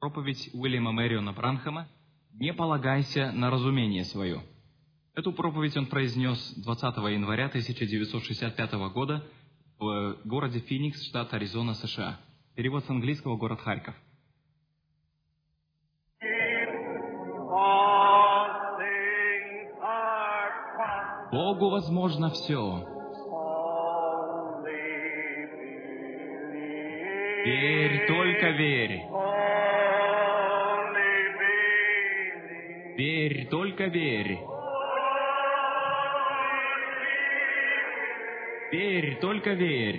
Проповедь Уильяма Мэриона Бранхама «Не полагайся на разумение свое». Эту проповедь он произнес 20 января 1965 года в городе Феникс, штат Аризона, США. Перевод с английского, город Харьков. Богу возможно все. Верь, только верь. Верь, только верь. Верь, только верь.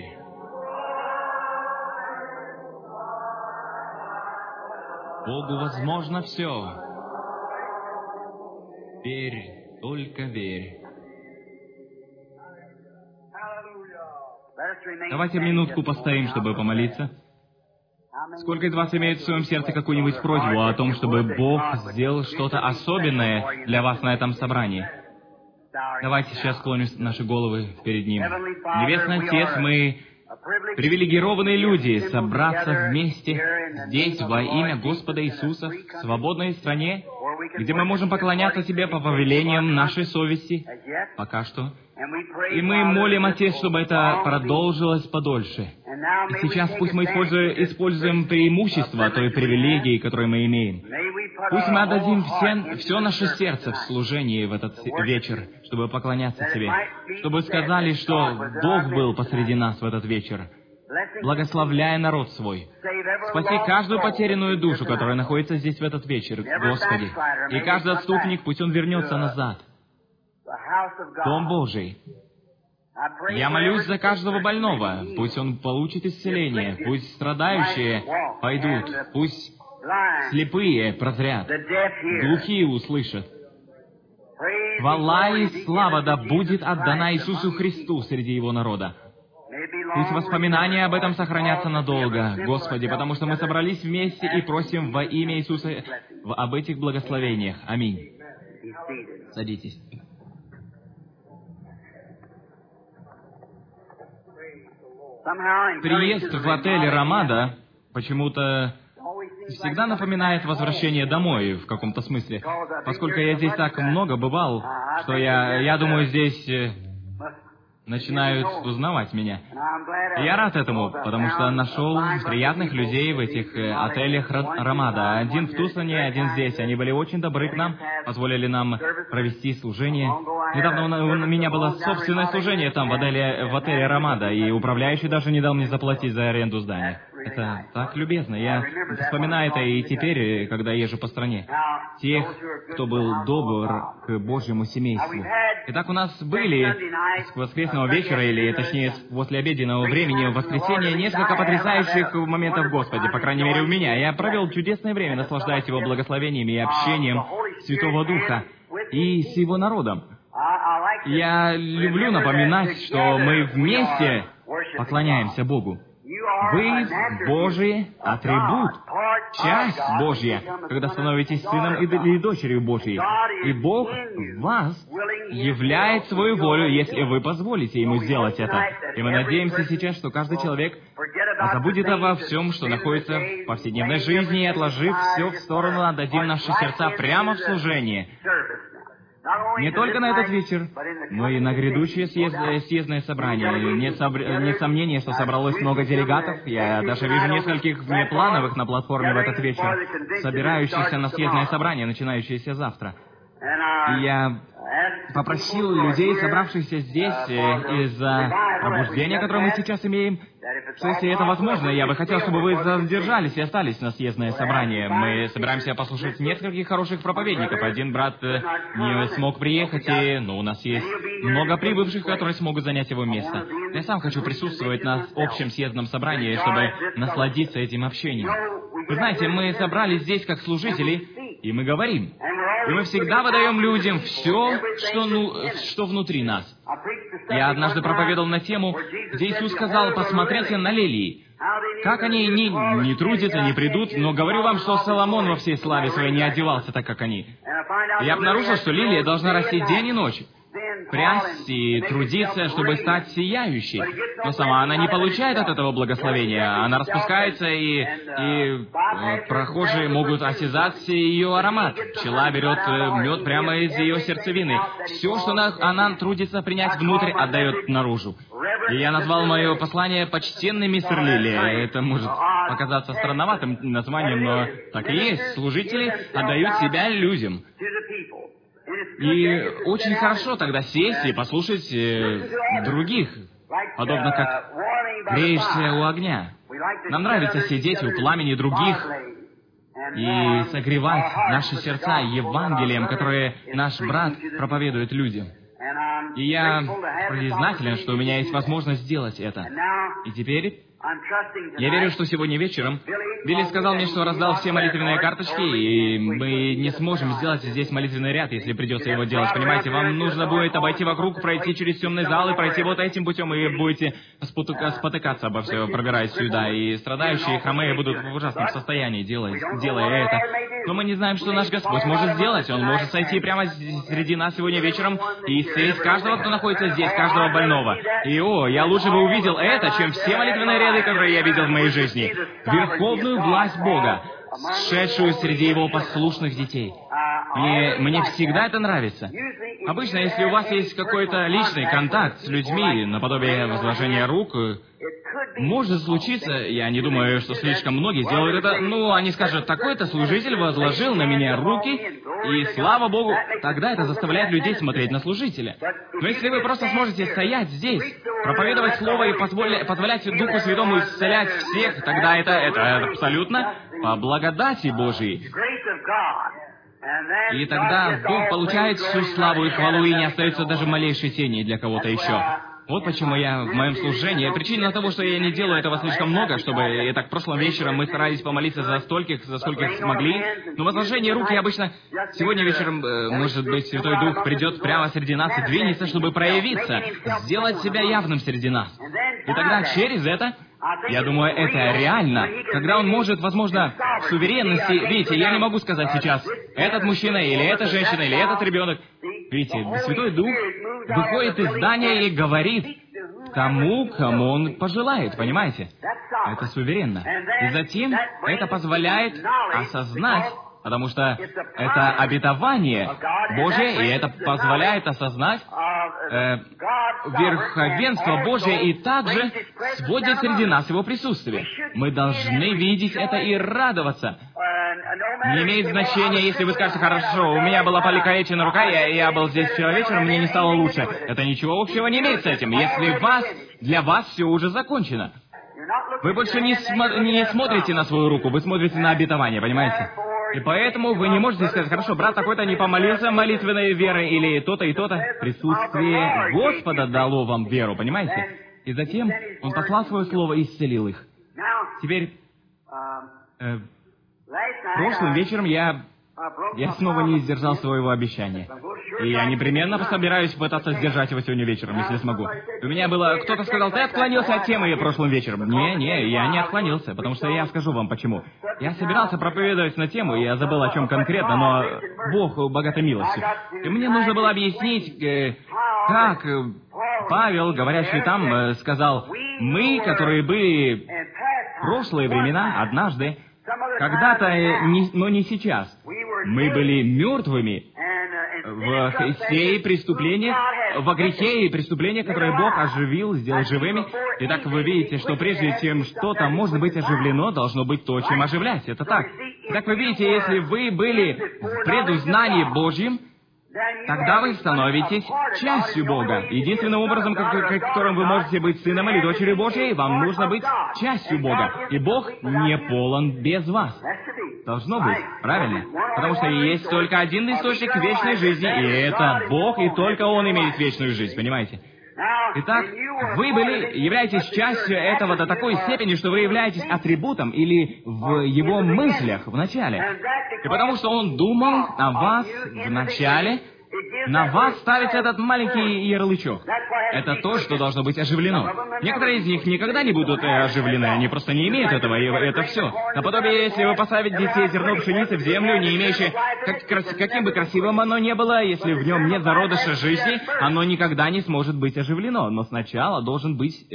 Богу возможно все. Верь, только верь. Давайте минутку постоим, чтобы помолиться. Сколько из вас имеет в своем сердце какую-нибудь просьбу о том, чтобы Бог сделал что-то особенное для вас на этом собрании? Давайте сейчас склоним наши головы перед Ним. Небесный Отец, мы привилегированные люди собраться вместе здесь во имя Господа Иисуса в свободной стране, где мы можем поклоняться Тебе по повелениям нашей совести пока что. И мы молим, Отец, чтобы это продолжилось подольше. И сейчас пусть мы используем преимущество той привилегии, которую мы имеем. Пусть мы отдадим все наше сердце в служении в этот вечер, чтобы поклоняться Тебе. Чтобы сказали, что Бог был посреди нас в этот вечер, благословляя народ свой. Спаси каждую потерянную душу, которая находится здесь в этот вечер, Господи. И каждый отступник, пусть он вернется назад. Дом Божий. Я молюсь за каждого больного. Пусть он получит исцеление. Пусть страдающие пойдут. Пусть слепые прозрят. Глухие услышат. Хвала и слава да будет отдана Иисусу Христу среди Его народа. Пусть воспоминания об этом сохранятся надолго, Господи, потому что мы собрались вместе и просим во имя Иисуса об этих благословениях. Аминь. Садитесь. Приезд в отель «Рамада» почему-то всегда напоминает возвращение домой в каком-то смысле. Поскольку я здесь так много бывал, что я думаю, здесь начинают узнавать меня. И я рад этому, потому что нашел приятных людей в этих отелях «Рамада». Один в Тусоне, один здесь. Они были очень добры к нам, позволили нам провести служение. Недавно у меня было собственное служение там, в отеле «Рамада», и управляющий даже не дал мне заплатить за аренду здания. Это так любезно. Я вспоминаю это и теперь, когда езжу по стране. Тех, кто был добр к Божьему семейству. Итак, у нас были с воскресного вечера, или точнее, после обеденного времени в воскресенье, несколько потрясающих моментов в Господе, по крайней мере у меня. Я провел чудесное время, наслаждаясь Его благословениями и общением Святого Духа и с Его народом. Я люблю напоминать, что мы вместе поклоняемся Богу. Вы Божий атрибут, часть Божья, когда становитесь сыном или дочерью Божьей. И Бог в вас являет свою волю, если вы позволите Ему сделать это. И мы надеемся сейчас, что каждый человек забудет обо всем, что находится в повседневной жизни, и, отложив все в сторону, отдадим наши сердца прямо в служение. Не только на этот вечер, но и на грядущее съездное собрание. Нет сомнения, что собралось много делегатов. Я даже вижу нескольких внеплановых на платформе в этот вечер, собирающихся на съездное собрание, начинающееся завтра. И я попросил людей, собравшихся здесь, из-за пробуждения, которое мы сейчас имеем, что если это возможно, я бы хотел, чтобы вы задержались и остались на съездное собрание. Мы собираемся послушать нескольких хороших проповедников. Один брат не смог приехать, и у нас есть много прибывших, которые смогут занять его место. Я сам хочу присутствовать на общем съездном собрании, чтобы насладиться этим общением. Вы знаете, мы собрались здесь как служители, и мы говорим. И мы всегда выдаем людям все, что внутри нас. Я однажды проповедовал на тему, где Иисус сказал: посмотрите на лилии. Как они не трудятся, не придут, но говорю вам, что Соломон во всей славе своей не одевался так, как они. И я обнаружил, что лилия должна расти день и ночь. прясть и трудиться, чтобы стать сияющей. Но сама она не получает от этого благословения. Она распускается, и прохожие могут осязать ее аромат. Пчела берет мед прямо из ее сердцевины. Все, что она трудится принять внутрь, отдает наружу. И я назвал мое послание «Почтенный мистер Лилли». Это может показаться странноватым названием, но так и есть. Служители отдают себя людям. И очень хорошо тогда сесть и послушать других, подобно как греешься у огня. Нам нравится сидеть у пламени других и согревать наши сердца Евангелием, которое наш брат проповедует людям. И я признателен, что у меня есть возможность сделать это. И теперь я верю, что сегодня вечером Билли сказал мне, что раздал все молитвенные карточки, и мы не сможем сделать здесь молитвенный ряд, если придется его делать. Понимаете, вам нужно будет обойти вокруг, пройти через темный зал и пройти вот этим путем, и будете спотыкаться обо все, пробираясь сюда. И страдающие, и хромые будут в ужасном состоянии, делая это. Но мы не знаем, что наш Господь может сделать. Он может сойти прямо среди нас сегодня вечером и исцелить каждого, кто находится здесь, каждого больного. И я лучше бы увидел это, чем все молитвенные ряды, которые я видел в моей жизни. Верховную власть Бога, сшедшую среди Его послушных детей. Мне всегда это нравится. Обычно, если у вас есть какой-то личный контакт с людьми, наподобие возложения рук, может случиться, я не думаю, что слишком многие сделают это, они скажут, такой-то служитель возложил на меня руки, и слава Богу, тогда это заставляет людей смотреть на служителя. Но если вы просто сможете стоять здесь, проповедовать Слово и позволять Духу Святому исцелять всех, тогда это абсолютно по благодати Божией. И тогда Дух получает всю славу и хвалу, и не остается даже малейшей тени для кого-то еще. Вот почему я в моем служении. Причина того, что я не делаю этого слишком много, чтобы... Итак, прошлым вечером мы старались помолиться за скольких смогли. Но возложение руки обычно... Сегодня вечером, может быть, Святой Дух придет прямо среди нас и двинется, чтобы проявиться, сделать себя явным среди нас. И тогда через это... Я думаю, это реально, когда он может, возможно, в суверенности... Видите, я не могу сказать сейчас, этот мужчина, или эта женщина, или этот ребенок. Видите, Святой Дух выходит из здания и говорит тому, кому он пожелает, понимаете? Это суверенно. И затем это позволяет осознать, потому что это обетование Божие, и это позволяет осознать верховенство Божие, и также сводит среди нас Его присутствие. Мы должны видеть это и радоваться. Не имеет значения, если вы скажете, хорошо, у меня была покалечена рука, я был здесь вчера вечером, мне не стало лучше. Это ничего общего не имеет с этим. Если для вас все уже закончено. Вы больше не смотрите на свою руку, вы смотрите на обетование, понимаете? И поэтому вы не можете сказать, хорошо, брат такой-то не помолился молитвенной верой, или то-то и то-то. Присутствие Господа дало вам веру, понимаете? И затем Он послал Свое Слово и исцелил их. Теперь, прошлым вечером я снова не сдержал своего обещания. И я непременно собираюсь пытаться сдержать его сегодня вечером, если смогу. У меня было... Кто-то сказал, ты отклонился от темы прошлым вечером. Не, я не отклонился, потому что я скажу вам почему. Я собирался проповедовать на тему, и я забыл, о чем конкретно, но Бог богатой милостью. И мне нужно было объяснить, как Павел, говорящий там, сказал, мы, которые были в прошлые времена, однажды, когда-то, но не сейчас, мы были мертвыми во грехе и преступления, которые Бог оживил, сделал живыми. Итак, вы видите, что прежде чем что-то может быть оживлено, должно быть то, чем оживлять. Это так. Итак, вы видите, если вы были в предузнании Божьем, тогда вы становитесь частью Бога. Единственным образом, которым вы можете быть сыном или дочерью Божьей, вам нужно быть частью Бога. И Бог не полон без вас. Должно быть, правильно? Потому что есть только один источник вечной жизни, и это Бог, и только Он имеет вечную жизнь, понимаете? Итак, вы являетесь частью этого до такой степени, что вы являетесь атрибутом или в Его мыслях в начале. И потому что Он думал о вас в начале, на вас ставится этот маленький ярлычок. Это то, что должно быть оживлено. Некоторые из них никогда не будут оживлены, они просто не имеют этого, и это все. Наподобие, если вы посадите зерно пшеницы в землю, не имеющее, каким бы красивым оно ни было, если в нем нет зародыша жизни, оно никогда не сможет быть оживлено. Но сначала должен был быть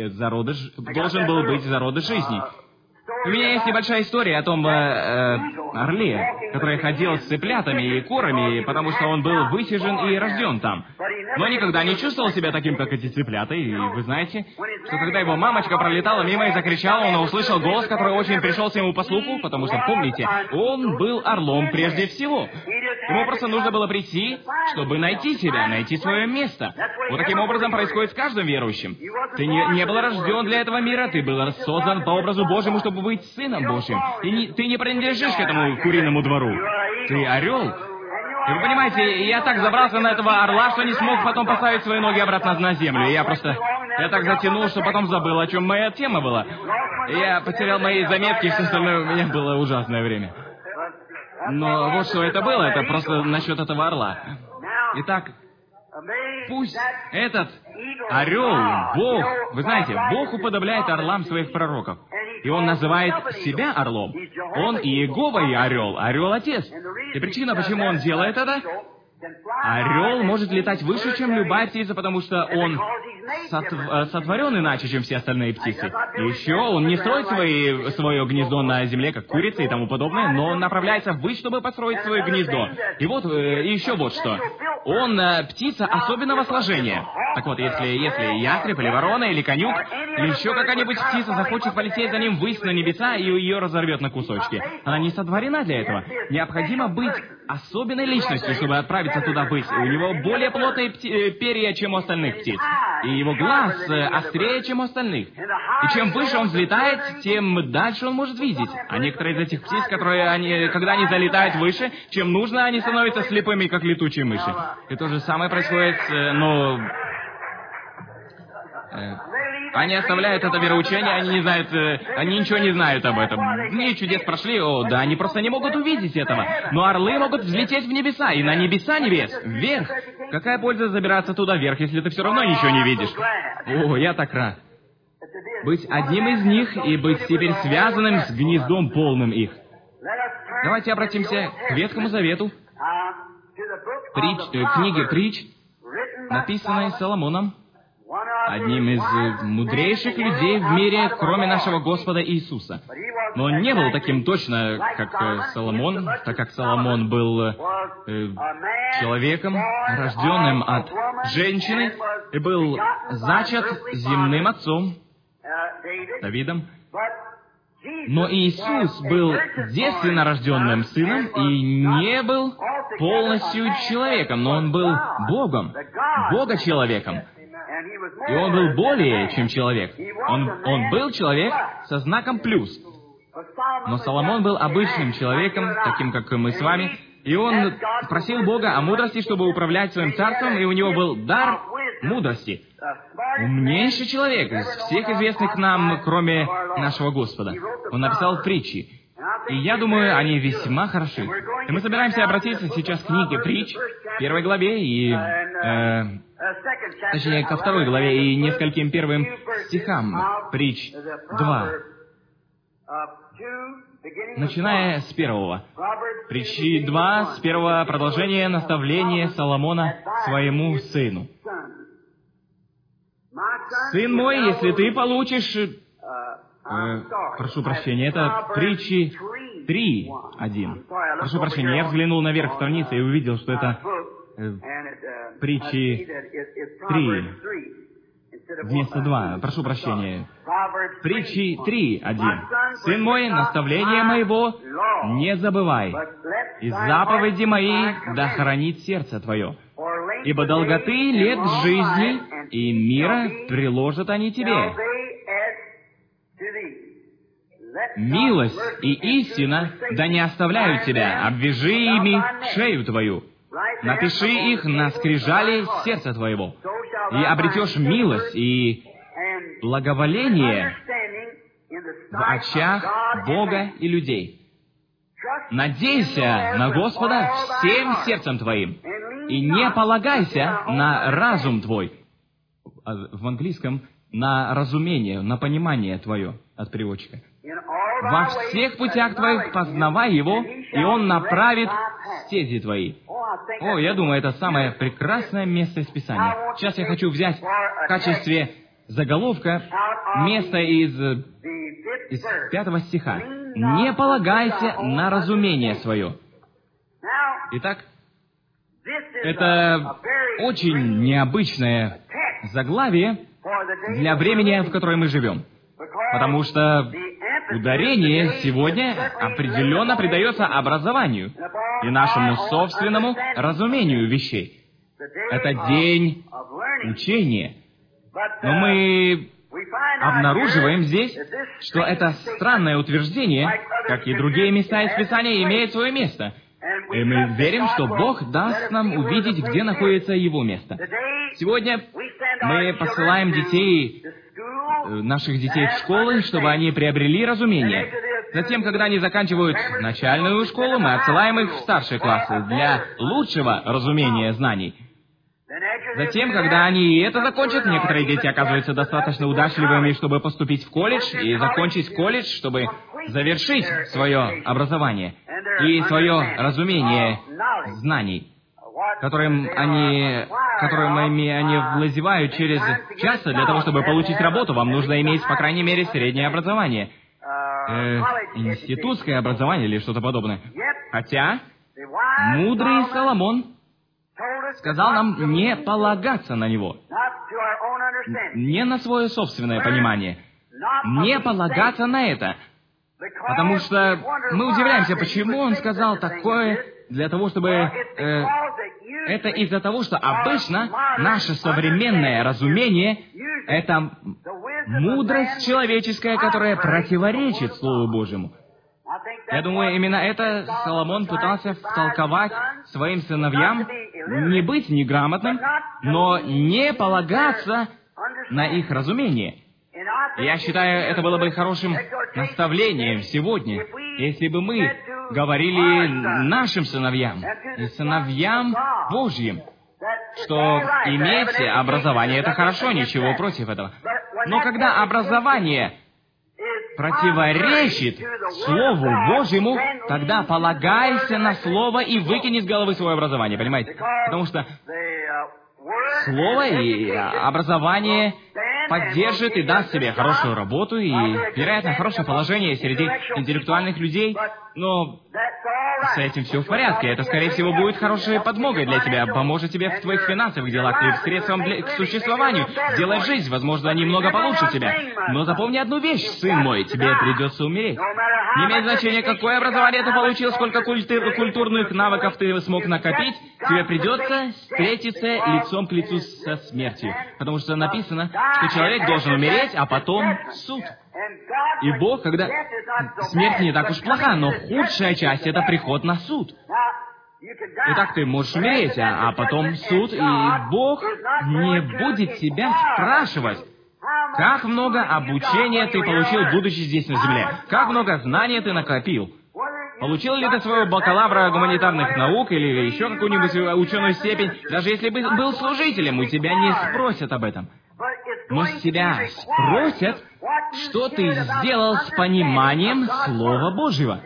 зародыш жизни. У меня есть небольшая история о том орле, который ходил с цыплятами и курами, потому что он был высижен и рожден там. Но никогда не чувствовал себя таким, как эти цыплята. И вы знаете, что когда его мамочка пролетала мимо и закричала, он услышал голос, который очень пришелся ему по слуху, потому что, помните, он был орлом прежде всего. Ему просто нужно было прийти, чтобы найти себя, найти свое место. Вот таким образом происходит с каждым верующим. Ты не был рожден для этого мира, ты был создан по образу Божьему, чтобы быть сыном Божьим. И ты не принадлежишь к этому куриному двору. Ты орел. И вы понимаете, я так забрался на этого орла, что не смог потом поставить свои ноги обратно на землю. Я так затянул, что потом забыл, о чем моя тема была. Я потерял мои заметки, и все остальное у меня было ужасное время. Но вот что это было, это просто насчет этого орла. Итак, пусть этот орел, Бог, вы знаете, Бог уподобляет орлам своих пророков. И он называет себя орлом. Он и Иегова, и орел, орел-отец. И причина, почему он делает это, орел может летать выше, чем любая птица, потому что он сотворен иначе, чем все остальные птицы. И еще он не строит свое гнездо на земле, как курица и тому подобное, но он направляется ввысь, чтобы построить свое гнездо. И вот, и еще вот что. Он птица особенного сложения. Так вот, если ястреб, или ворона, или конюк, или еще какая-нибудь птица захочет полететь за ним ввысь на небеса, и ее разорвет на кусочки. Она не сотворена для этого. Необходимо быть особенной личностью, чтобы отправиться туда ввысь. У него более плотные перья, чем у остальных птиц. И его глаз острее, чем у остальных. И чем выше он взлетает, тем дальше он может видеть. А некоторые из этих птиц, когда они залетают выше, чем нужно, они становятся слепыми, как летучие мыши. И то же самое происходит, они оставляют это вероучение, они не знают, они ничего не знают об этом. Дни чудес прошли, они просто не могут увидеть этого. Но орлы могут взлететь в небеса, и на небеса небес, вверх. Какая польза забираться туда вверх, если ты все равно ничего не видишь? Я так рад. Быть одним из них и быть теперь связанным с гнездом полным их. Давайте обратимся к Ветхому Завету, книге Притч, написанной Соломоном, одним из мудрейших людей в мире, кроме нашего Господа Иисуса. Но он не был таким точно, как Соломон, так как Соломон был человеком, рожденным от женщины, и был зачат земным отцом, Давидом. Но Иисус был девственно рожденным сыном и не был полностью человеком, но он был Богом, Бога-человеком. И он был более, чем человек. Он был человек со знаком плюс. Но Соломон был обычным человеком, таким, как мы с вами, и он просил Бога о мудрости, чтобы управлять своим царством, и у него был дар мудрости. Умнейший человек из всех известных нам, кроме нашего Господа. Он написал притчи. И я думаю, они весьма хороши. И мы собираемся обратиться сейчас к книге Притч, 1 главе, и... точнее, ко 2 главе и нескольким первым стихам. Притч 2. Начиная с 1. Притчи 2, с 1 продолжение наставления Соломона своему сыну. «Сын мой, если ты получишь...» прошу прощения, это Притчи 3:1. Прошу прощения, я взглянул наверх страницы и увидел, что это Притчи 3 вместо 2. Прошу прощения. Притчи 3:1. «Сын мой, наставление моего не забывай, и заповеди мои да хранит сердце твое. Ибо долготы лет жизни и мира приложат они тебе. Милость и истина да не оставляют тебя, обвяжи ими шею твою. Напиши их на скрижали сердца твоего, и обретешь милость и благоволение в очах Бога и людей. Надейся на Господа всем сердцем твоим, И не полагайся на разум твой. В английском на разумение, на понимание твое от переводчика. Во всех путях твоих познавай его, и он направит стези твои. О, я думаю, это самое прекрасное место из Писания. Сейчас я хочу взять в качестве заголовка место из 5 стиха. «Не полагайся на разумение свое». Итак, это очень необычное заглавие для времени, в котором мы живем. Потому что ударение сегодня определенно придается образованию и нашему собственному разумению вещей. Это день учения. Но мы обнаруживаем здесь, что это странное утверждение, как и другие места из Писания, имеет свое место. И мы верим, что Бог даст нам увидеть, где находится Его место. Сегодня мы посылаем наших детей в школы, чтобы они приобрели разумение. Затем, когда они заканчивают начальную школу, мы отсылаем их в старшие классы для лучшего разумения знаний. Затем, когда они это закончат, некоторые дети оказываются достаточно удачливыми, чтобы поступить в колледж и закончить колледж, чтобы завершить свое образование и свое разумение знаний, которыми они владевают через часто для того, чтобы получить работу, вам нужно иметь, по крайней мере, среднее образование. Институтское образование или что-то подобное. Хотя мудрый Соломон сказал нам не полагаться на него, не на свое собственное понимание, не полагаться на это. Потому что мы удивляемся, почему он сказал такое, для того, чтобы... это из-за того, что обычно наше современное разумение — это мудрость человеческая, которая противоречит Слову Божьему. Я думаю, именно это Соломон пытался втолковать своим сыновьям, не быть неграмотным, но не полагаться на их разумение. Я считаю, это было бы хорошим наставлением сегодня, если бы мы говорили нашим сыновьям и сыновьям Божьим, что иметь образование — это хорошо, ничего против этого. Но когда образование противоречит Слову Божьему, тогда полагайся на Слово и выкини из головы свое образование, понимаете? Потому что Слово и образование поддержит и даст тебе хорошую работу и, вероятно, хорошее положение среди интеллектуальных людей, но с этим все в порядке. Это, скорее всего, будет хорошей подмогой для тебя, поможет тебе в твоих финансовых делах и средством к существованию, сделает жизнь, возможно, немного получше тебя. Но запомни одну вещь, сын мой, тебе придется умереть. Не имеет значения, какое образование ты получил, сколько культурных навыков ты смог накопить, тебе придется встретиться лицом к лицу со смертью. Потому что написано, что человек должен умереть, а потом суд. И Бог, когда... Смерть не так уж плоха, но худшая часть — это приход на суд. Итак, ты можешь умереть, а потом суд, и Бог не будет тебя спрашивать, как много обучения ты получил, будучи здесь на земле, как много знаний ты накопил. Получил ли ты своего бакалавра гуманитарных наук или еще какую-нибудь ученую степень? Даже если бы был служителем, у тебя не спросят об этом. Но с тебя спросят, что ты сделал с пониманием Слова Божьего.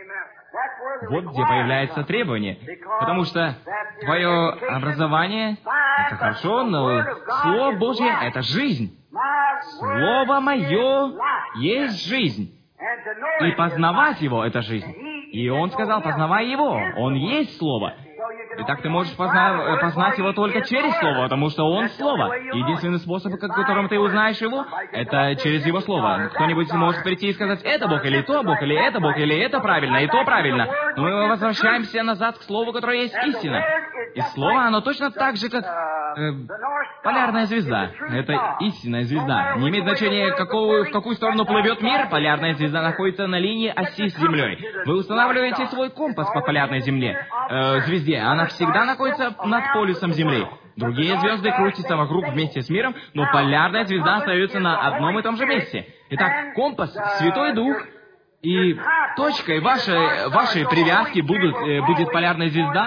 Вот где появляется требование. Потому что твое образование — это хорошо, но Слово Божье — это жизнь. Слово мое есть жизнь. И познавать его — это жизнь. И он сказал, познавай его, он есть Слово. Итак, ты можешь познать его только через Слово, потому что он Слово. Единственный способ, которым ты узнаешь его, это через его Слово. Кто-нибудь может прийти и сказать, это Бог, или то Бог, или это Бог, или это правильно, и то правильно. Но мы возвращаемся назад к Слову, которое есть истина. И Слово, оно точно так же, как полярная звезда. Это истинная звезда. Не имеет значения, в какую сторону плывет мир, полярная звезда находится на линии оси с Землей. Вы устанавливаете свой компас по полярной звезде. Она всегда находится над полюсом Земли. Другие звезды крутятся вокруг вместе с миром, но полярная звезда остается на одном и том же месте. Итак, компас — Святой Дух, и точкой вашей привязки будет полярная звезда,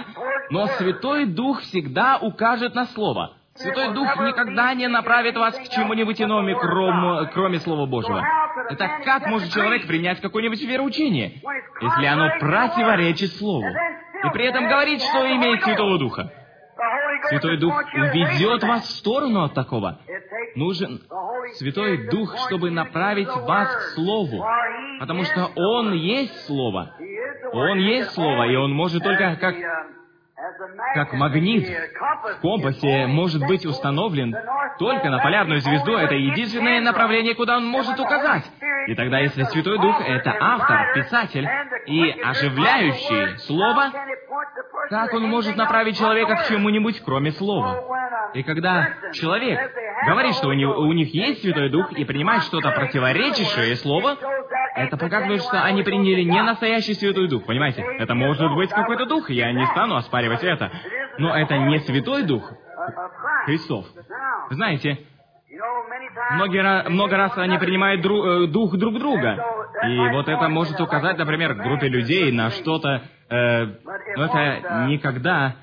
Но Святой Дух всегда укажет на Слово. Святой Дух никогда не направит вас к чему-нибудь иному, кроме Слова Божьего. Это как может человек принять какое-нибудь вероучение, если оно противоречит Слову, и при этом говорит, что имеет Святого Духа? Святой Дух уведет вас в сторону от такого. Нужен Святой Дух, чтобы направить вас к Слову, потому что Он есть Слово. Он есть Слово, и Он может только как магнит в компасе может быть установлен только на полярную звезду. Это единственное направление, куда он может указать. И тогда, если Святой Дух — это автор, писатель и оживляющий Слово, как он может направить человека к чему-нибудь, кроме Слова? И когда человек говорит, что у них есть Святой Дух, и принимает что-то противоречащее Слову, это показывает, что они приняли не настоящий Святой Дух, понимаете? Это может быть какой-то дух, я не стану оспаривать это. Но это не Святой Дух Христов. Знаете, много раз они принимают дух друг друга. И вот это может указать, например, группе людей на что-то, но это никогда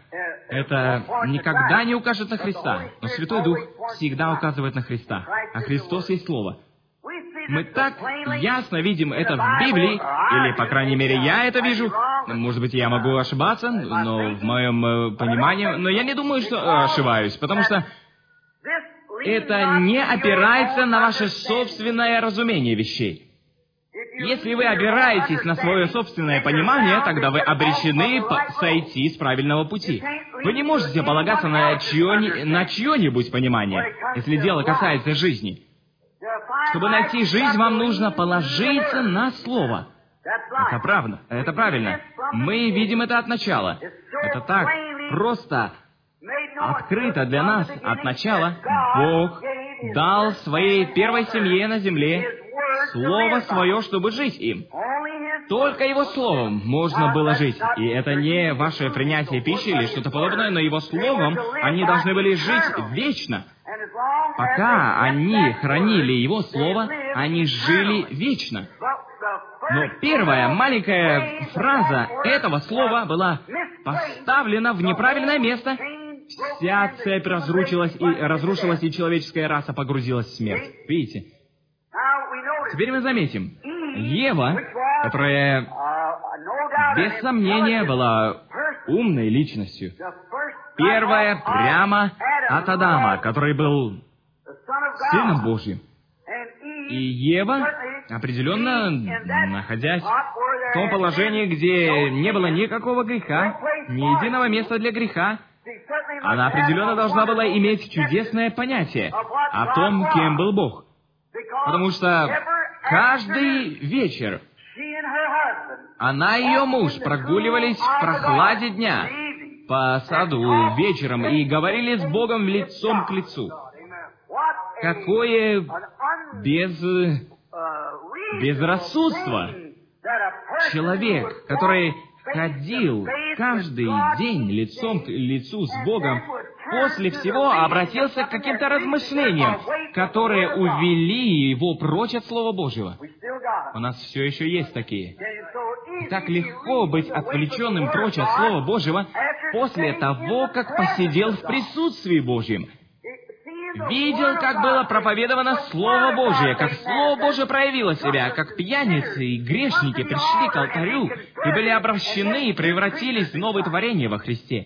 не укажет на Христа. Но Святой Дух всегда указывает на Христа. А Христос есть Слово. Мы так ясно видим это в Библии, или, по крайней мере, я это вижу. Может быть, я могу ошибаться, но в моем понимании... Но я не думаю, что ошибаюсь, потому что это не опирается на ваше собственное разумение вещей. Если вы опираетесь на свое собственное понимание, тогда вы обречены сойти с правильного пути. Вы не можете полагаться на чье-нибудь понимание, если дело касается жизни. Чтобы найти жизнь, вам нужно положиться на Слово. Это правда, это правильно. Мы видим это от начала. Это так просто открыто для нас от начала. Бог дал своей первой семье на земле Слово Свое, чтобы жить им. Только Его Словом можно было жить. И это не ваше принятие пищи или что-то подобное, но Его Словом они должны были жить вечно. Пока они хранили Его Слово, они жили вечно. Но первая маленькая фраза этого слова была поставлена в неправильное место. Вся цепь разрушилась, и человеческая раса погрузилась в смерть. Видите? Теперь мы заметим, Ева, которая без сомнения была умной личностью, первая прямо от Адама, который был Сыном Божьим. И Ева, определенно, находясь в том положении, где не было никакого греха, ни единого места для греха, она определенно должна была иметь чудесное понятие о том, кем был Бог. Потому что каждый вечер она и ее муж прогуливались в прохладе дня по саду вечером и говорили с Богом лицом к лицу. Какое безрассудство! Человек, который ходил каждый день лицом к лицу с Богом, после всего обратился к каким-то размышлениям, которые увели его прочь от Слова Божьего. У нас все еще есть такие. Так легко быть отвлеченным прочь от Слова Божьего после того, как посидел в присутствии Божьем. Видел, как было проповедовано Слово Божие, как Слово Божие проявило себя, как пьяницы и грешники пришли к алтарю и были обращены и превратились в новое творение во Христе.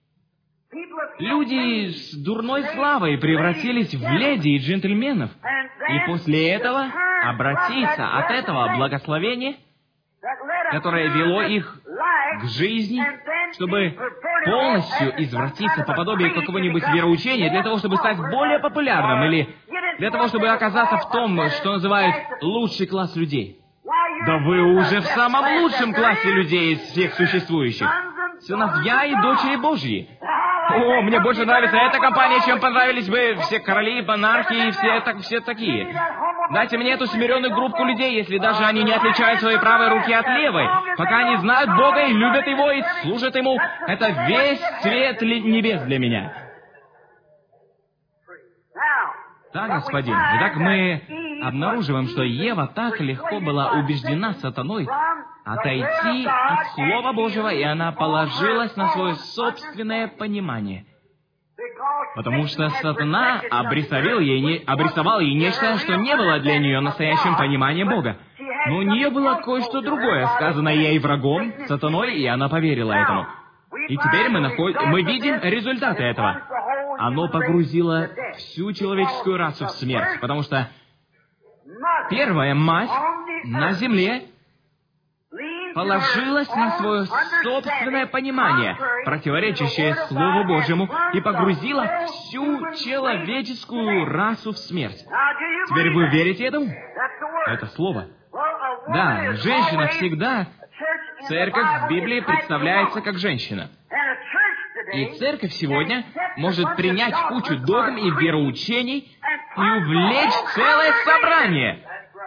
Люди с дурной славой превратились в леди и джентльменов. И после этого обратиться от этого благословения, которое вело их к жизни, чтобы полностью извратиться по подобию какого-нибудь вероучения, для того, чтобы стать более популярным, или для того, чтобы оказаться в том, что называют лучший класс людей. Да вы уже в самом лучшем классе людей из всех существующих. Сыновья и дочери Божьи. О, мне больше нравится эта компания, чем понравились бы все короли, монархи и все такие. Дайте мне эту смиренную группку людей, если даже они не отличают свои правые руки от левой. Пока они знают Бога и любят Его, и служат Ему, это весь цвет небес для меня. Да, господин. Итак, мы обнаруживаем, что Ева так легко была убеждена сатаной отойти от Слова Божьего, и она положилась на свое собственное понимание. Потому что сатана обрисовал ей нечто, что не было для нее настоящим пониманием Бога. Но у нее было кое-что другое, сказанное ей врагом, сатаной, и она поверила этому. И теперь мы видим результаты этого. Оно погрузило всю человеческую расу в смерть, потому что первая мать на земле положилась на свое собственное понимание, противоречащее Слову Божьему, и погрузила всю человеческую расу в смерть. Теперь вы верите этому? Это Слово. Да, женщина всегда... Церковь в Библии представляется как женщина. И церковь сегодня может принять кучу догм и вероучений и увлечь целое собрание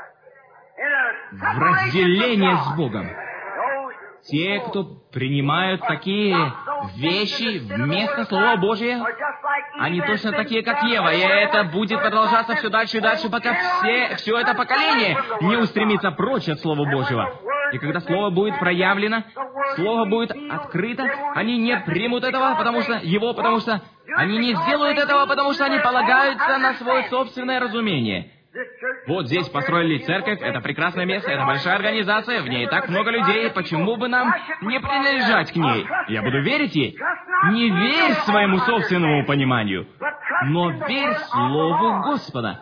в разделение с Богом. Те, кто принимают такие вещи вместо Слова Божия, они точно такие, как Ева, и это будет продолжаться все дальше и дальше, пока все это поколение не устремится прочь от Слова Божьего. И когда Слово будет проявлено, Слово будет открыто, они не примут этого, потому что они не сделают этого, потому что они полагаются на свое собственное разумение. Вот здесь построили церковь, это прекрасное место, это большая организация, в ней так много людей, почему бы нам не принадлежать к ней? Я буду верить ей. Не верь своему собственному пониманию, но верь Слову Господа.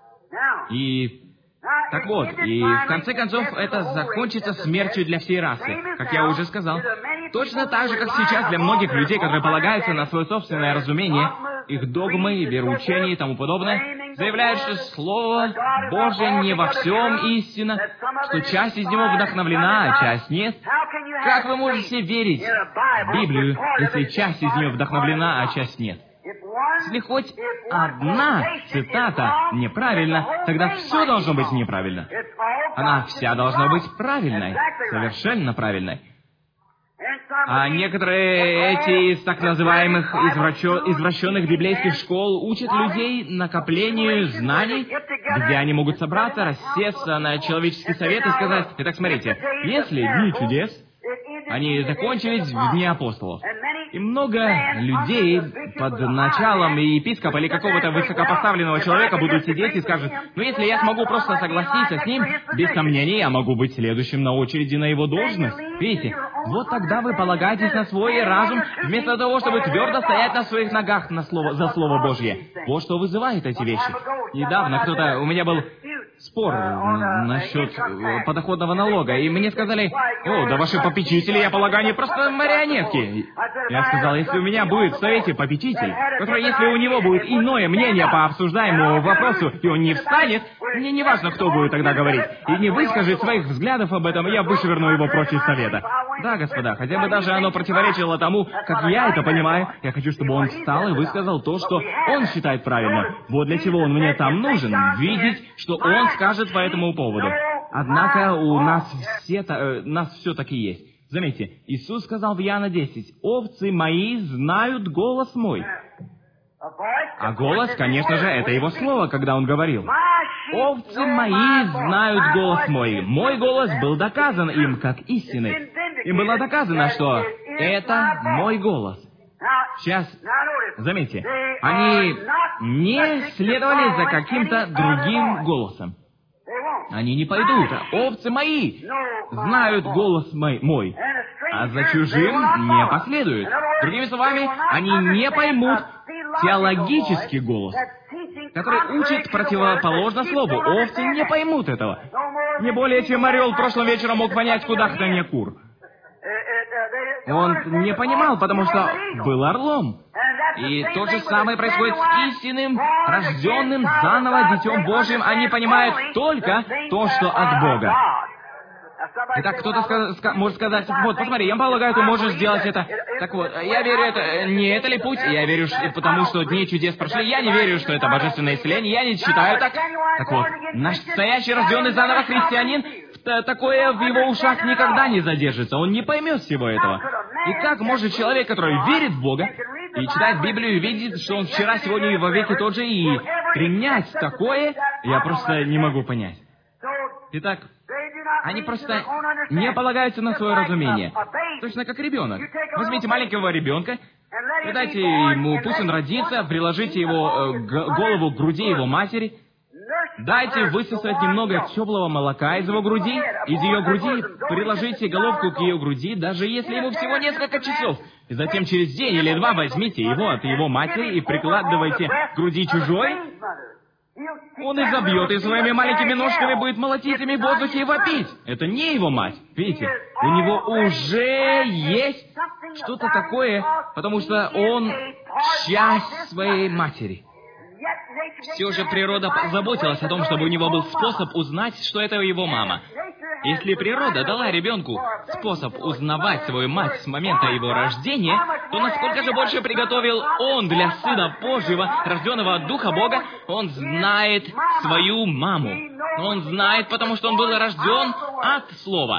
Так вот, и в конце концов это закончится смертью для всей расы, как я уже сказал. Точно так же, как сейчас для многих людей, которые полагаются на свое собственное разумение, их догмы, вероучения и тому подобное, заявляют, что Слово Божие не во всем истина, что часть из него вдохновлена, а часть нет. Как вы можете верить в Библию, если часть из нее вдохновлена, а часть нет? Если хоть одна цитата неправильна, тогда все должно быть неправильно. Она вся должна быть правильной, совершенно правильной. А некоторые эти из так называемых извращенных библейских школ учат людей накоплению знаний, где они могут собраться, рассесться на человеческий совет и сказать: итак, смотрите, если дни чудес, они закончились в дни апостолов. И много людей под началом епископа или какого-то высокопоставленного человека будут сидеть и скажут: ну, если я смогу просто согласиться с ним, без сомнений я могу быть следующим на очереди на его должность. Видите, вот тогда вы полагаетесь на свой разум, вместо того, чтобы твердо стоять на своих ногах за Слово Божье. Вот что вызывает эти вещи. Недавно у меня был спор насчет подоходного налога, и мне сказали: о, да ваши попечители, я полагаю, они просто марионетки. Я сказал: если у меня будет в совете попечитель, который, если у него будет иное мнение по обсуждаемому вопросу, и он не встанет, мне не важно, кто будет тогда говорить, и не выскажет своих взглядов об этом, я вышвырну его прочь из совета. Да, господа, хотя бы даже оно противоречило тому, как я это понимаю, я хочу, чтобы он встал и высказал то, что он считает правильно. Вот для чего он мне там нужен, видеть, что он скажет по этому поводу. Однако у нас все-таки есть. Заметьте, Иисус сказал в Иоанна 10: «Овцы мои знают голос мой». А голос, конечно же, это его слово, когда он говорил: «Овцы мои знают голос мой». Мой голос был доказан им как истинный. Им было доказано, что это мой голос. Сейчас, заметьте, они не следовали за каким-то другим голосом. Они не пойдут. Овцы мои знают голос мой, а за чужим не последуют. Другими словами, они не поймут теологический голос, который учит противоположно слову. Овцы не поймут этого. Не более, чем орел прошлым вечером мог понять кудахтанье кур. Он не понимал, потому что был орлом. И то же самое происходит с истинным, рожденным заново Детем Божьим. Они понимают только то, что от Бога. Итак, кто-то может сказать: вот, посмотри, я полагаю, ты можешь сделать это. Так вот, я верю, это не это ли путь? Я верю, потому что дни чудес прошли. Я не верю, что это божественное исцеление. Я не считаю так. Так вот, настоящий рожденный заново христианин, такое в его ушах никогда не задержится. Он не поймет всего этого. И как может человек, который верит в Бога, и читает Библию, и видит, что он вчера, сегодня и вовеки тот же, и принять такое, я просто не могу понять. Итак, они просто не полагаются на свое разумение. Точно как ребенок. Возьмите маленького ребенка, дайте ему, пусть он родится, приложите его голову к груди его матери, дайте высосать немного теплого молока из его груди, из ее груди, приложите головку к ее груди, даже если ему всего несколько часов. И затем через день или два возьмите его от его матери и прикладывайте к груди чужой. Он изобьет и своими маленькими ножками будет молотить ими в воздухе и вопить. Это не его мать. Видите, у него уже есть что-то такое, потому что он часть своей матери. Все же природа заботилась о том, чтобы у него был способ узнать, что это его мама. Если природа дала ребенку способ узнавать свою мать с момента его рождения, то насколько же больше приготовил он для Сына Божьего, рожденного от Духа Бога, он знает свою маму. Он знает, потому что он был рожден от Слова.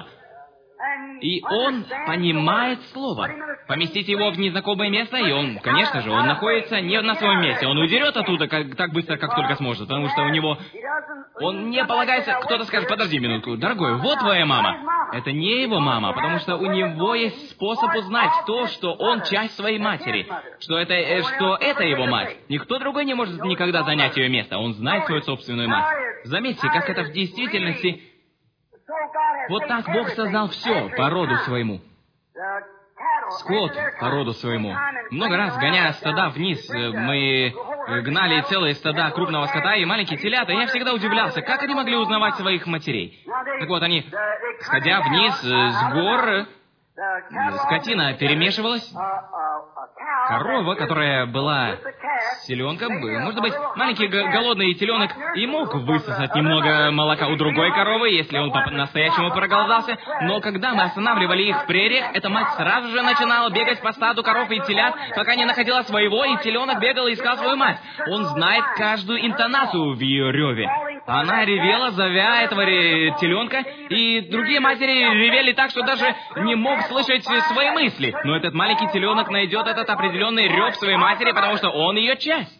И он понимает Слово. Поместите его в незнакомое место, и он, конечно же, он находится не на своем месте. Он удерет оттуда так быстро, как только сможет, потому что у него... Он не полагается... Кто-то скажет, подожди минутку, дорогой, вот твоя мама. Это не его мама, потому что у него есть способ узнать то, что он часть своей матери, что это его мать. Никто другой не может никогда занять ее место. Он знает свою собственную мать. Заметьте, как это в действительности... Вот так Бог создал все по роду своему. Скот по роду своему. Много раз, гоняя стада вниз, мы гнали целые стада крупного скота и маленькие телята, и я всегда удивлялся, как они могли узнавать своих матерей. Так вот, они, сходя вниз с гор, скотина перемешивалась. Корова, которая была с теленком, может быть, маленький голодный теленок и мог высосать немного молока у другой коровы, если он по-настоящему проголодался, но когда мы останавливали их в прериях, эта мать сразу же начинала бегать по стаду коров и телят, пока не находила своего, и теленок бегал и искал свою мать. Он знает каждую интонацию в ее реве. Она ревела, зовя этого теленка, и другие матери ревели так, что даже не мог слышать свои мысли. Но этот маленький теленок найдет этот определенный рев своей матери, потому что он ее часть.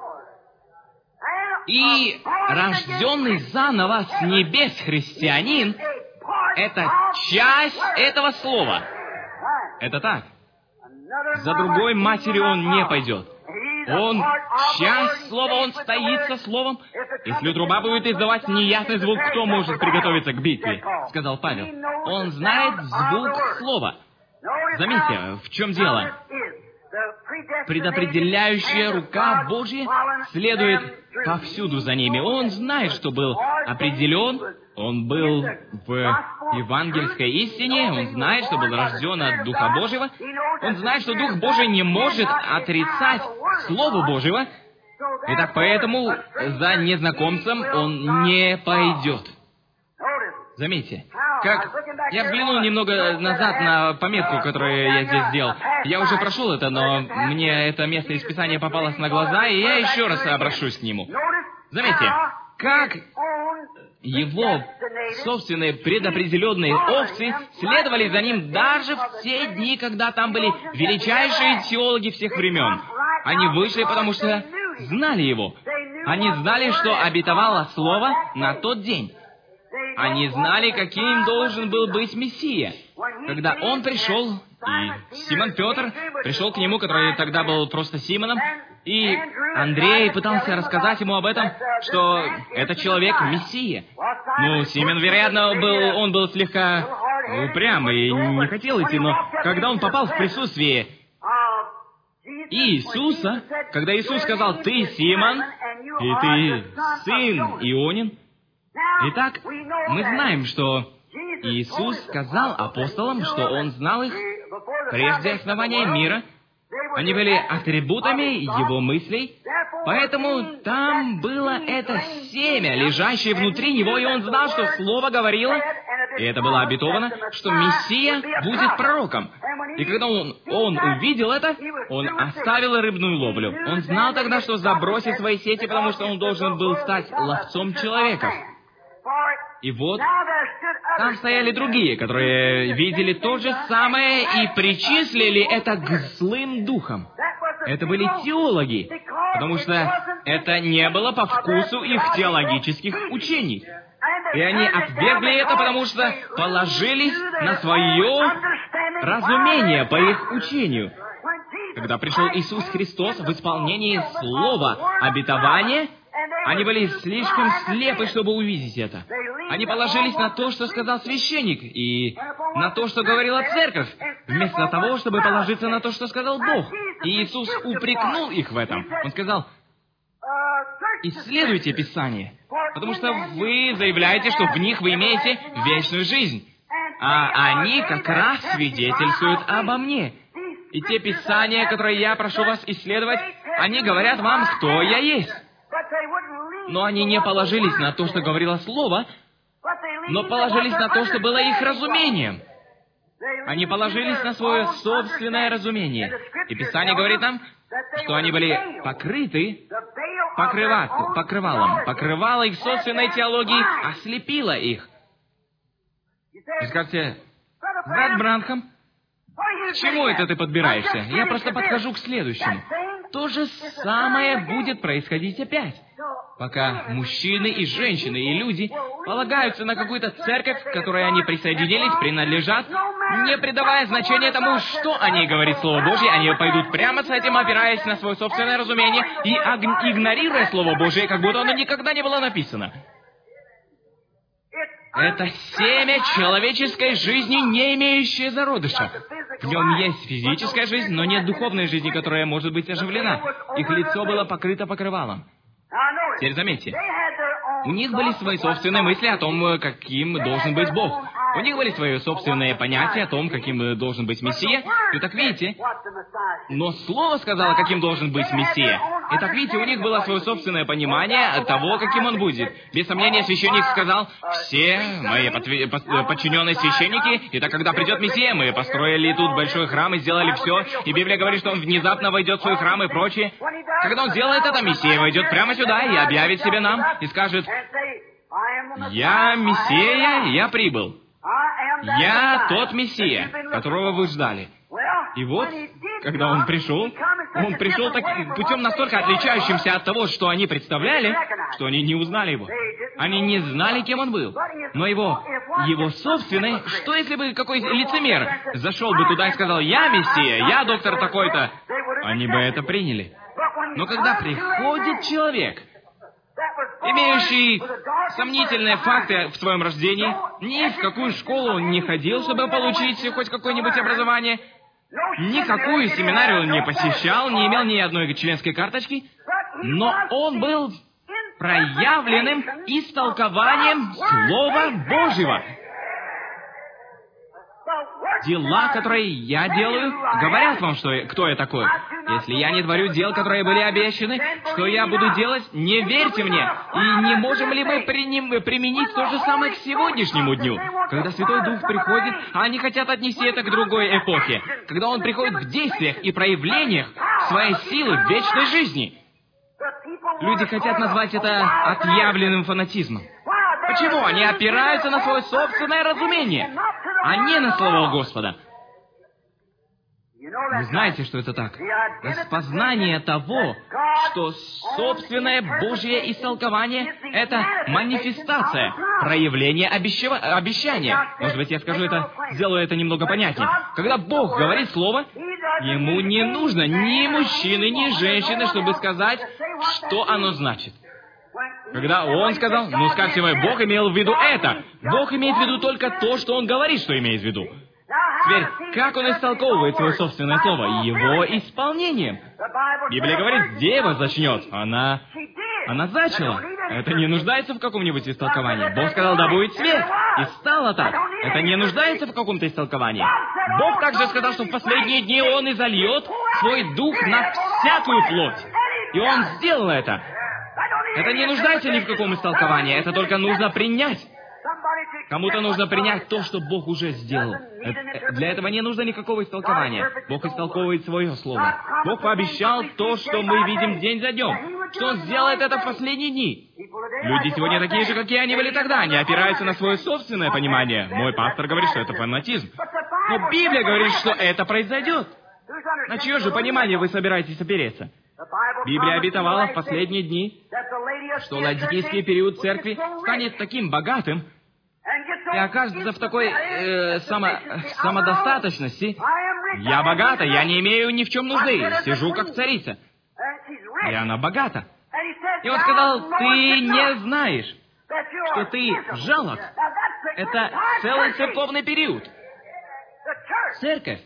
И рожденный заново с небес христианин — это часть этого слова. Это так. За другой матерью он не пойдет. Он часть слова, он стоит со словом. Если труба будет издавать неясный звук, кто может приготовиться к битве? Сказал Павел. Он знает звук слова. Заметьте, в чем дело? Предопределяющая рука Божья следует повсюду за ними. Он знает, что был определен, он был в евангельской истине, он знает, что был рожден от Духа Божьего, он знает, что Дух Божий не может отрицать Слово Божьего, и так поэтому за незнакомцем он не пойдет. Заметьте, как я взглянул немного назад на пометку, которую я здесь сделал. Я уже прошел это, но мне это место из Писания попалось на глаза, и я еще раз обращусь к нему. Заметьте, как его собственные предопределенные овцы следовали за ним даже в те дни, когда там были величайшие теологи всех времен. Они вышли, потому что знали его. Они знали, что обетовало Слово на тот день. Они знали, каким должен был быть Мессия. Когда он пришел, и Симон Петр пришел к нему, который тогда был просто Симоном, и Андрей пытался рассказать ему об этом, что этот человек Мессия. Ну, Симон, вероятно, был слегка упрям и не хотел идти, но когда он попал в присутствие Иисуса, когда Иисус сказал: «Ты Симон, и ты сын Ионин», итак, мы знаем, что Иисус сказал апостолам, что Он знал их прежде основания мира. Они были атрибутами Его мыслей, поэтому там было это семя, лежащее внутри Него, и Он знал, что Слово говорило, и это было обетовано, что Мессия будет пророком. И когда он увидел это, он оставил рыбную ловлю. Он знал тогда, что забросит свои сети, потому что он должен был стать ловцом человеков. И вот там стояли другие, которые видели то же самое и причислили это к злым духам. Это были теологи, потому что это не было по вкусу их теологических учений. И они отвергли это, потому что положились на свое разумение по их учению. Когда пришел Иисус Христос в исполнении слова обетования, они были слишком слепы, чтобы увидеть это. Они положились на то, что сказал священник, и на то, что говорила церковь, вместо того, чтобы положиться на то, что сказал Бог. И Иисус упрекнул их в этом. Он сказал: исследуйте Писание, потому что вы заявляете, что в них вы имеете вечную жизнь, а они как раз свидетельствуют обо мне. И те Писания, которые я прошу вас исследовать, они говорят вам, кто я есть. Но они не положились на то, что говорило Слово, но положились на то, что было их разумением. Они положились на свое собственное разумение. И Писание говорит нам, что они были покрыты покрывалом. Покрывало их собственной теологии ослепило их. Вы скажете: брат Бранхам, к чему это ты подбираешься? Я просто подхожу к следующему. То же самое будет происходить опять. Пока мужчины и женщины и люди полагаются на какую-то церковь, к которой они присоединились, принадлежат, не придавая значения тому, что о ней говорит Слово Божье, они пойдут прямо с этим, опираясь на свое собственное разумение и игнорируя Слово Божье, как будто оно никогда не было написано. Это семя человеческой жизни, не имеющее зародыша. В нем есть физическая жизнь, но нет духовной жизни, которая может быть оживлена. Их лицо было покрыто покрывалом. Теперь заметьте, у них были свои собственные мысли о том, каким должен быть Бог. У них были свои собственные понятия о том, каким должен быть Мессия. И так видите, но Слово сказало, каким должен быть Мессия. И так видите, у них было свое собственное понимание того, каким он будет. Без сомнения, священник сказал: все мои подчиненные священники, и так когда придет Мессия, мы построили тут большой храм и сделали все. И Библия говорит, что он внезапно войдет в свой храм и прочее. Когда он сделает это, Мессия войдет прямо сюда и объявит себе нам, и скажет: «Я Мессия, я прибыл. Я тот Мессия, которого вы ждали». И вот, когда он пришел путем настолько отличающимся от того, что они представляли, что они не узнали его. Они не знали, кем он был. Но его собственный, что если бы какой лицемер зашел бы туда и сказал: «Я Мессия, я доктор такой-то», они бы это приняли. Но когда приходит человек, имеющий сомнительные факты в своем рождении, ни в какую школу он не ходил, чтобы получить хоть какое-нибудь образование, никакую семинарию он не посещал, не имел ни одной членской карточки, но он был проявленным истолкованием Слова Божьего. Дела, которые я делаю, говорят вам, кто я такой. Если я не творю дел, которые были обещаны, что я буду делать, не верьте мне. И не можем ли мы применить то же самое к сегодняшнему дню? Когда Святой Дух приходит, а они хотят отнести это к другой эпохе. Когда Он приходит в действиях и проявлениях своей силы в вечной жизни. Люди хотят назвать это отъявленным фанатизмом. Почему? Они опираются на свое собственное разумение, а не на Слово Господа. Вы знаете, что это так? Распознание того, что собственное Божье истолкование — это манифестация, проявление обещания. Может быть, я сделаю это немного понятнее. Когда Бог говорит Слово, Ему не нужно ни мужчины, ни женщины, чтобы сказать, что оно значит. Когда Он сказал: скажите вы, Бог имел в виду это. Бог имеет в виду только то, что Он говорит, что имеет в виду. Теперь, как Он истолковывает свое собственное слово? Его исполнением. Библия говорит, дева зачнет. Она зачала. Это не нуждается в каком-нибудь истолковании. Бог сказал: да будет свет. И стало так. Это не нуждается в каком-то истолковании. Бог также сказал, что в последние дни Он изольет свой дух на всякую плоть. И Он сделал это. Это не нуждается ни в каком истолковании. Это только нужно принять. Кому-то нужно принять то, что Бог уже сделал. Для этого не нужно никакого истолкования. Бог истолковывает свое слово. Бог пообещал то, что мы видим день за днем. Что Он сделает это в последние дни. Люди сегодня такие же, какие они были тогда. Они опираются на свое собственное понимание. Мой пастор говорит, что это фанатизм. Но Библия говорит, что это произойдет. На чье же понимание вы собираетесь опереться? Библия обетовала в последние дни, что ладикийский период церкви станет таким богатым и окажется в такой самодостаточности. Я богата, я не имею ни в чем нужды, сижу как царица. И она богата. И он сказал, ты не знаешь, что ты жалок. Это целый церковный период. Церковь.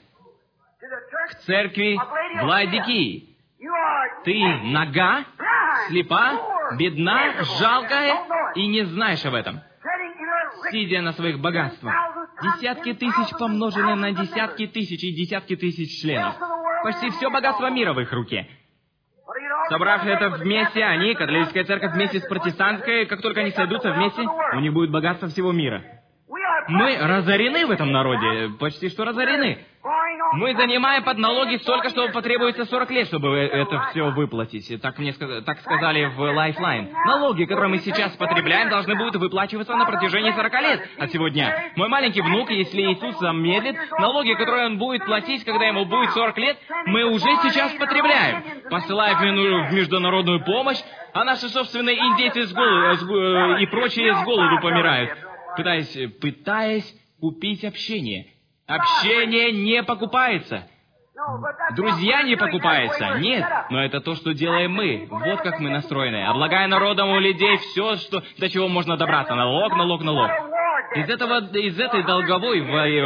К церкви в Ладикии. Ты нага, слепа, бедна, жалкая и не знаешь об этом. Сидя на своих богатствах, десятки тысяч помножены на десятки тысяч и десятки тысяч членов. Почти все богатство мира в их руке. Собрав это вместе, они, католическая церковь, вместе с протестантской, как только они сойдутся вместе, у них будет богатство всего мира. Мы разорены в этом народе, почти что разорены. Мы занимаем под налоги столько, что потребуется 40 лет, чтобы это все выплатить. Так сказали в Lifeline. Налоги, которые мы сейчас потребляем, должны будут выплачиваться на протяжении 40 лет от сегодня. Мой маленький внук, если Иисус замедлит, налоги, которые он будет платить, когда ему будет 40 лет, мы уже сейчас потребляем, посылая в международную помощь, а наши собственные индейцы и прочие с голоду помирают, пытаясь купить общение. Общение не покупается. Друзья не покупаются. Нет, но это то, что делаем мы. Вот как мы настроены. Облагая народом у людей все, до чего можно добраться. Налог, налог, налог. Из этой долговой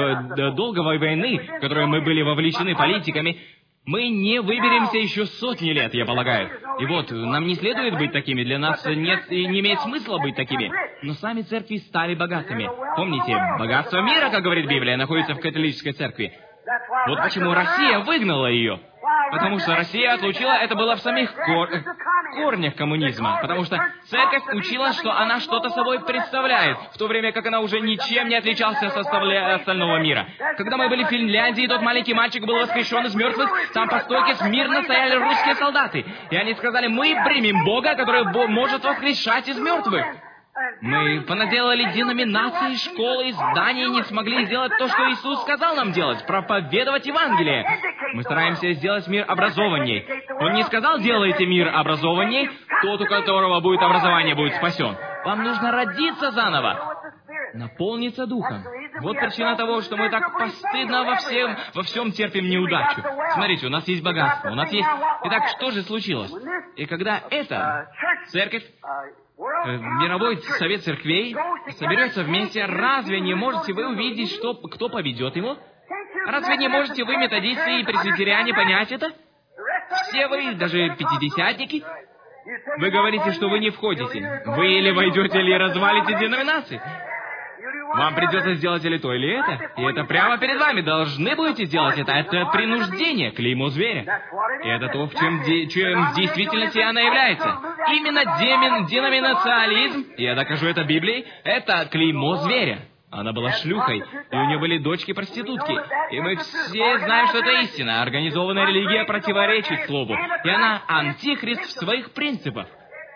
войны, в которой мы были вовлечены политиками, мы не выберемся еще сотни лет, я полагаю. И вот, нам не следует быть такими, для нас не имеет смысла быть такими. Но сами церкви стали богатыми. Помните, богатство мира, как говорит Библия, находится в католической церкви. Вот почему Россия выгнала ее. Потому что Россия отлучила, это было в самих корнях коммунизма. Потому что церковь учила, что она что-то собой представляет, в то время как она уже ничем не отличалась от остального мира. Когда мы были в Финляндии, тот маленький мальчик был воскрешен из мертвых, там по стойке смирно стояли русские солдаты. И они сказали, мы примем Бога, который может воскрешать из мертвых. Мы понаделали деноминации, школы, здания и не смогли сделать то, что Иисус сказал нам делать, проповедовать Евангелие. Мы стараемся сделать мир образованней. Он не сказал, делайте мир образованней, тот, у которого будет образование, будет спасен. Вам нужно родиться заново, наполниться Духом. Вот причина того, что мы так постыдно во всем терпим неудачу. Смотрите, у нас есть богатство, у нас есть... Итак, что же случилось? И когда эта церковь, мировой совет церквей соберется вместе, разве не можете вы увидеть, кто поведет его? Разве не можете вы, методисты и пресвитериане, понять это? Все вы, даже пятидесятники, вы говорите, что вы не входите. Вы или войдете, или развалите деноминации. Вам придется сделать или то, или это. И это прямо перед вами. Должны будете сделать это. Это принуждение, клеймо зверя. И это то, чем в действительности она является. Именно деноминационализм, я докажу это Библией, это клеймо зверя. Она была шлюхой, и у нее были дочки-проститутки. И мы все знаем, что это истина. Организованная религия противоречит Слову. И она антихрист в своих принципах.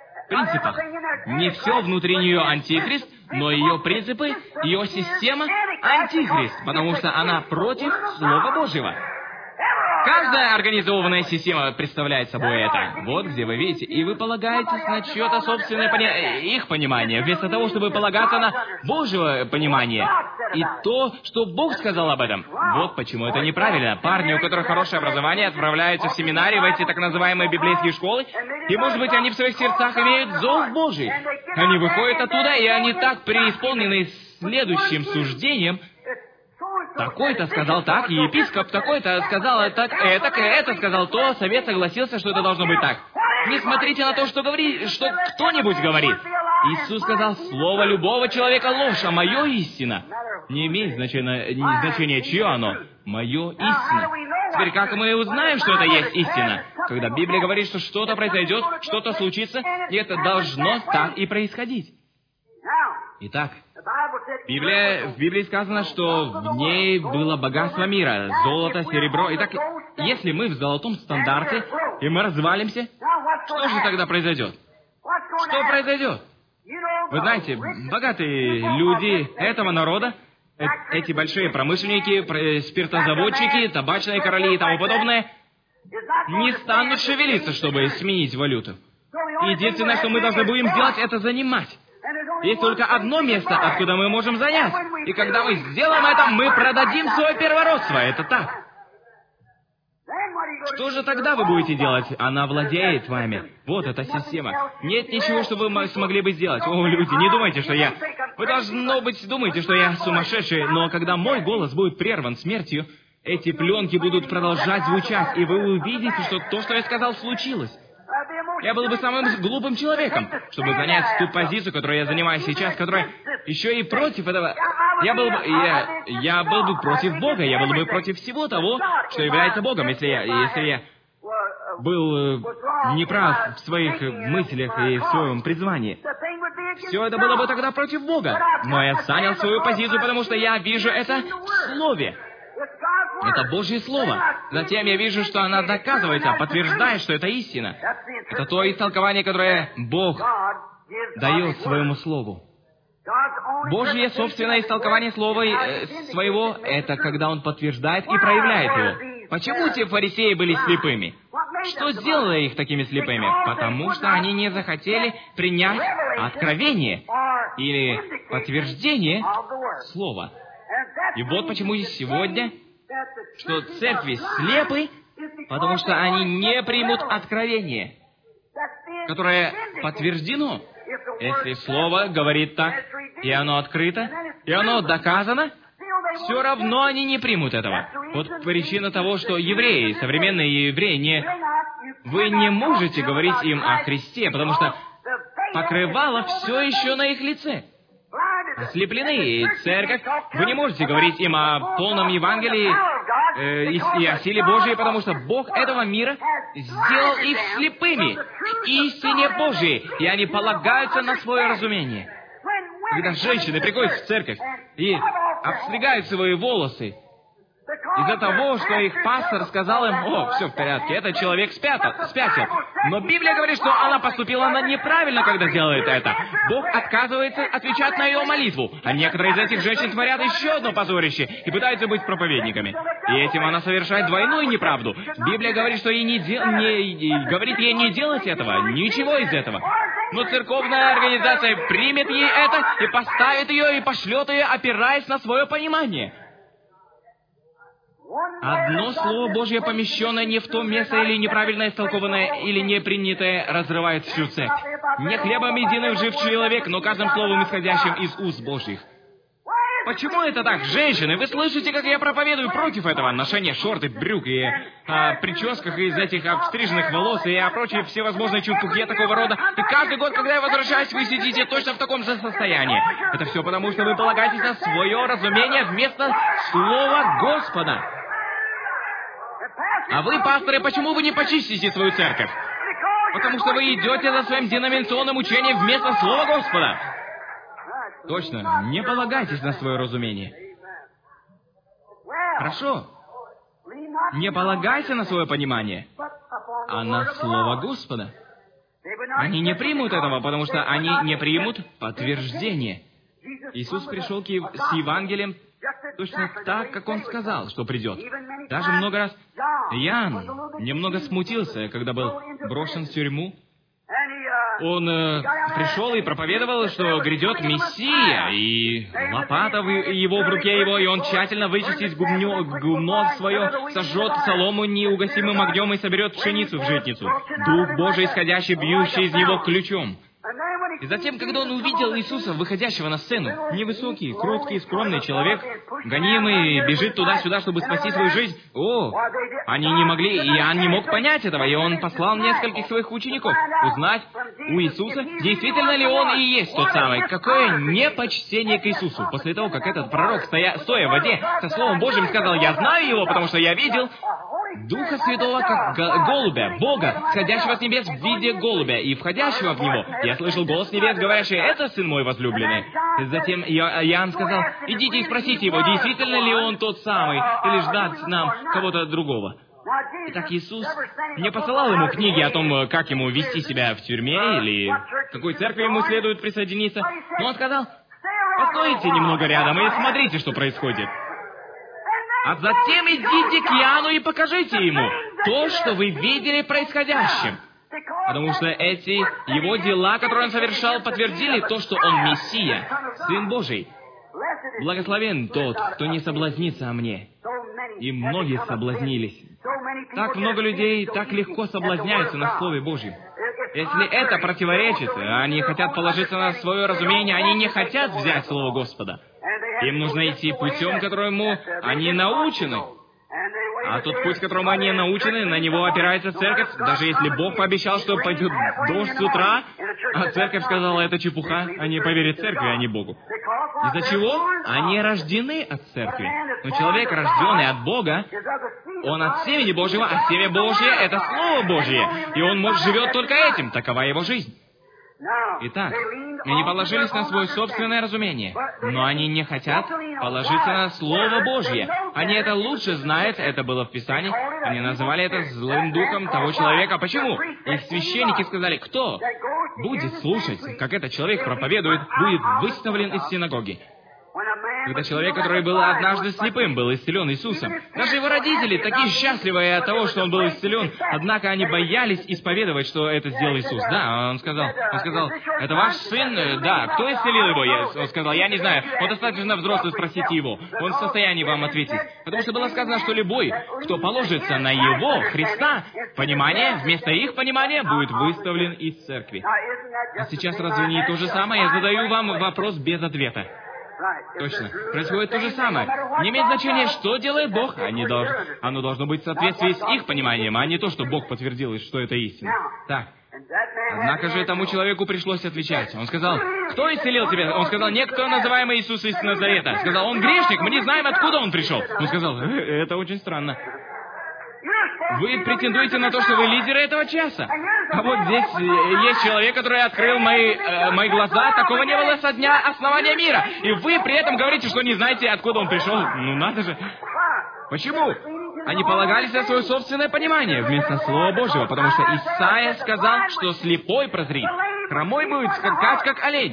Не все внутри нее антихрист, но ее принципы, ее система антихрист, потому что она против Слова Божьего. Каждая организованная система представляет собой это. Вот где вы видите. И вы полагаетесь на чье-то собственное их понимание, вместо того, чтобы полагаться на Божье понимание. И то, что Бог сказал об этом. Вот почему это неправильно. Парни, у которых хорошее образование, отправляются в семинарии, в эти так называемые библейские школы, и, может быть, они в своих сердцах имеют зов Божий. Они выходят оттуда, и они так преисполнены следующим суждением. Такой-то сказал так, епископ такой-то сказал так, это сказал то, совет согласился, что это должно быть так. Не смотрите на то, что кто-нибудь говорит. Иисус сказал, слово любого человека ложь, а мое истина. Не имеет значения, чье оно. Мое истина. Теперь как мы узнаем, что это есть истина? Когда Библия говорит, что что-то произойдет, что-то случится, и это должно так и происходить. Итак, в Библии сказано, что в ней было богатство мира, золото, серебро. Итак, если мы в золотом стандарте, и мы развалимся, что же тогда произойдет? Что произойдет? Вы знаете, богатые люди этого народа, эти большие промышленники, спиртозаводчики, табачные короли и тому подобное, не станут шевелиться, чтобы сменить валюту. Единственное, что мы должны будем сделать, это занимать. Есть только одно место, откуда мы можем занять. И когда мы сделаем это, мы продадим свое первородство. Это так. Что же тогда вы будете делать? Она владеет вами. Вот эта система. Нет ничего, что вы смогли бы сделать. О, люди, не думайте, что я... Вы, должно быть, думаете, что я сумасшедший, но когда мой голос будет прерван смертью, эти пленки будут продолжать звучать, и вы увидите, что то, что я сказал, случилось. Я был бы самым глупым человеком, чтобы занять ту позицию, которую я занимаю сейчас, которая еще и против этого. Я был бы против Бога, я был бы против всего того, что является Богом, если я был неправ в своих мыслях и в своем призвании. Все это было бы тогда против Бога. Но я занял свою позицию, потому что я вижу это в Слове. Это Божье Слово. Затем я вижу, что она доказывается, подтверждает, что это истина. Это то истолкование, которое Бог дает своему Слову. Божье собственное истолкование Слова своего — это когда Он подтверждает и проявляет его. Почему те фарисеи были слепыми? Что сделало их такими слепыми? Потому что они не захотели принять откровение или подтверждение Слова. И вот почему сегодня, что церкви слепы, потому что они не примут откровение, которое подтверждено. Если Слово говорит так, и оно открыто, и оно доказано, все равно они не примут этого. Вот причина того, что евреи, современные евреи, вы не можете говорить им о Христе, потому что покрывало все еще на их лице. Ослеплены, и церковь, вы не можете говорить им о полном Евангелии и о силе Божьей, потому что Бог этого мира сделал их слепыми к истине Божьей, и они полагаются на свое разумение. Когда женщины приходят в церковь и обстригают свои волосы из-за того, что их пастор сказал им: «О, все в порядке, этот человек спятил». Но Библия говорит, что она поступила неправильно, когда делает это. Бог отказывается отвечать на ее молитву. А некоторые из этих женщин творят еще одно позорище и пытаются быть проповедниками. И этим она совершает двойную неправду. Библия говорит, что говорит ей не делать этого, ничего из этого. Но церковная организация примет ей это и поставит ее и пошлет ее, опираясь на свое понимание. Одно Слово Божье, помещенное не в то место или неправильно истолкованное, или не принятое, разрывает всю цепь. Не хлебом единым жив человек, но каждым словом, исходящим из уст Божьих. Почему это так? Женщины, вы слышите, как я проповедую против этого? Ношение шорт и брюк, и о прическах из этих обстриженных волос, и о прочей всевозможной чепухе такого рода. И каждый год, когда я возвращаюсь, вы сидите точно в таком же состоянии. Это все потому, что вы полагаетесь на свое разумение вместо Слова Господа. А вы, пасторы, почему вы не почистите свою церковь? Потому что вы идете за своим деноминационным учением вместо Слова Господа. Точно, не полагайтесь на свое разумение. Хорошо. Не полагайся на свое понимание, а на Слово Господа. Они не примут этого, потому что они не примут подтверждение. Иисус пришел с Евангелием точно так, как Он сказал, что придет. Даже много раз Иоанн немного смутился, когда был брошен в тюрьму. Он пришел и проповедовал, что грядет Мессия, и лопата его в руке его, и он тщательно вычистит гумно свое, сожжет солому неугасимым огнем и соберет пшеницу в житницу. Дух Божий, исходящий, бьющий из него ключом. И затем, когда он увидел Иисуса, выходящего на сцену, невысокий, кроткий, скромный человек, гонимый, бежит туда-сюда, чтобы спасти свою жизнь, они не могли, и Иоанн не мог понять этого, и он послал нескольких своих учеников узнать у Иисуса, действительно ли он и есть тот самый. Какое непочтение к Иисусу. После того, как этот пророк, стоя в воде, со Словом Божьим сказал: «Я знаю его, потому что я видел Духа Святого, как голубя, Бога, сходящего с небес в виде голубя, и входящего в него. Я слышал голос небес, говорящий: это Сын мой возлюбленный». Затем Иоанн сказал: «Идите и спросите его, действительно ли он тот самый, или ждать нам кого-то другого». Итак, Иисус не посылал ему книги о том, как ему вести себя в тюрьме, или к какой церкви ему следует присоединиться, но он сказал: «Постойте немного рядом и смотрите, что происходит. А затем идите к Иоанну и покажите ему». то, что вы видели происходящим. Потому что эти его дела, которые он совершал, подтвердили то, что он Мессия, Сын Божий. Благословен тот, кто не соблазнится о мне. И многие соблазнились. Так много людей так легко соблазняются на Слове Божьем. Если это противоречит, они хотят положиться на свое разумение, они не хотят взять Слово Господа. Им нужно идти путем, которому они научены. А тот путь, которому они научены, на него опирается церковь. Даже если Бог пообещал, что пойдет дождь с утра, а церковь сказала, это чепуха, они поверят церкви, а не Богу. Из-за чего? Они рождены от церкви. Но человек, рожденный от Бога, он от семени Божьего, а семя Божье — это Слово Божье. И он живет только этим, такова его жизнь. Итак, они положились на свое собственное разумение, но они не хотят положиться на Слово Божье. Они это лучше знают, это было в Писании. Они называли это злым духом того человека. Почему? Их священники сказали, кто будет слушать, как этот человек проповедует, будет выставлен из синагоги. Когда человек, который был однажды слепым, был исцелен Иисусом. Даже его родители такие счастливые от того, что он был исцелен, однако они боялись исповедовать, что это сделал Иисус. Да, он сказал, это ваш сын? Да, кто исцелил его? Он сказал, я не знаю, он достаточно взрослый, спросите его. Он в состоянии вам ответить. Потому что было сказано, что любой, кто положится на его, Христа, понимание, вместо их понимания, будет выставлен из церкви. А сейчас разве не то же самое? Я задаю вам вопрос без ответа. Точно. Происходит то же самое. Не имеет значения, что делает Бог. Оно должно быть в соответствии с их пониманием, а не то, что Бог подтвердил, что это истина. Так. Однако же этому человеку пришлось отвечать. Он сказал, кто исцелил тебя? Он сказал, некто, называемый Иисус из Назарета. Сказал, он грешник, мы не знаем, откуда он пришел. Он сказал, это очень странно. Вы претендуете на то, что вы лидеры этого часа. А вот здесь есть человек, который открыл мои глаза. Такого не было со дня основания мира. И вы при этом говорите, что не знаете, откуда он пришел. Ну надо же. Почему? Они полагались на свое собственное понимание вместо Слова Божьего, потому что Исаия сказал, что слепой прозрит, хромой будет скакать, как олень.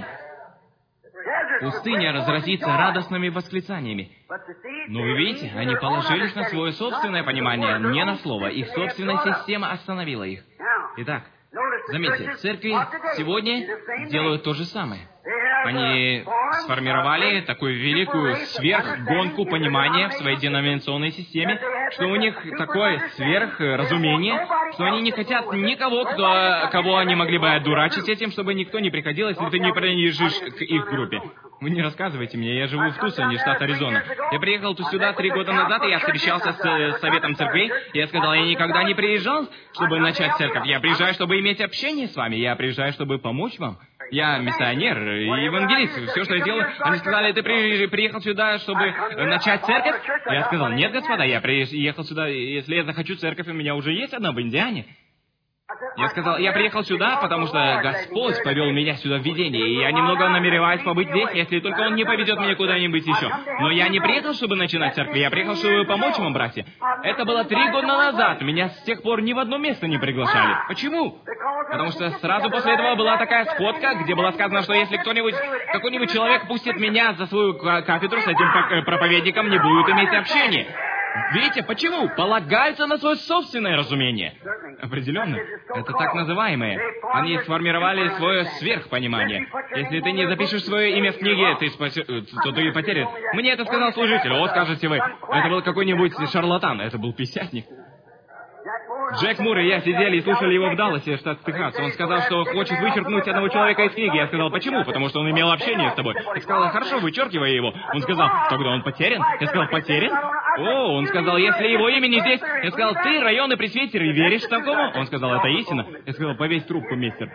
Пустыня разразится радостными восклицаниями. Но вы видите, они положились на свое собственное понимание, не на слово. Их собственная система остановила их. Итак, заметьте, церкви сегодня делают то же самое. Они сформировали такую великую сверхгонку понимания в своей деноминационной системе, что у них такое сверхразумение, что они не хотят никого, кого они могли бы одурачить этим, чтобы никто не приходил, если ты не принадлежишь к их группе. Вы не рассказывайте мне, я живу в Тусоне, штат Аризона. Я приехал сюда 3 года назад, и я встречался с Советом Церквей, и я сказал, я никогда не приезжал, чтобы начать церковь. Я приезжаю, чтобы иметь общение с вами, я приезжаю, чтобы помочь вам. Я миссионер и евангелист. Все, что я делаю, они сказали, ты приехал сюда, чтобы начать церковь? Я сказал, нет, господа, я приехал сюда, если я захочу церковь, у меня уже есть одна в Индиане. Я сказал, я приехал сюда, потому что Господь повел меня сюда в видение, и я немного намереваюсь побыть здесь, если только Он не поведет меня куда-нибудь еще. Но я не приехал, чтобы начинать церковь, я приехал, чтобы помочь вам, братья. Это было 3 года назад, меня с тех пор ни в одно место не приглашали. Почему? Потому что сразу после этого была такая сходка, где было сказано, что если какой-нибудь человек пустит меня за свою кафедру, с этим проповедником не будет иметь общения. Видите, почему? Полагаются на свое собственное разумение. Определенно. Это так называемое. Они сформировали свое сверхпонимание. Если ты не запишешь свое имя в книге, то ты потерян. Мне это сказал служитель. Вот скажете вы, это был какой-нибудь шарлатан. Это был писятник. Джек Мур и я сидели и слушали его в Далласе, штат Техас. Он сказал, что хочет вычеркнуть одного человека из книги. Я сказал, почему? Потому что он имел общение с тобой. Я сказал, хорошо, вычеркивай его. Он сказал, тогда он потерян. Я сказал, потерян? О, он сказал, если его имя не здесь. Я сказал, ты районный пресвитер и веришь такому? Он сказал, это истина. Я сказал, повесь трубку, мистер.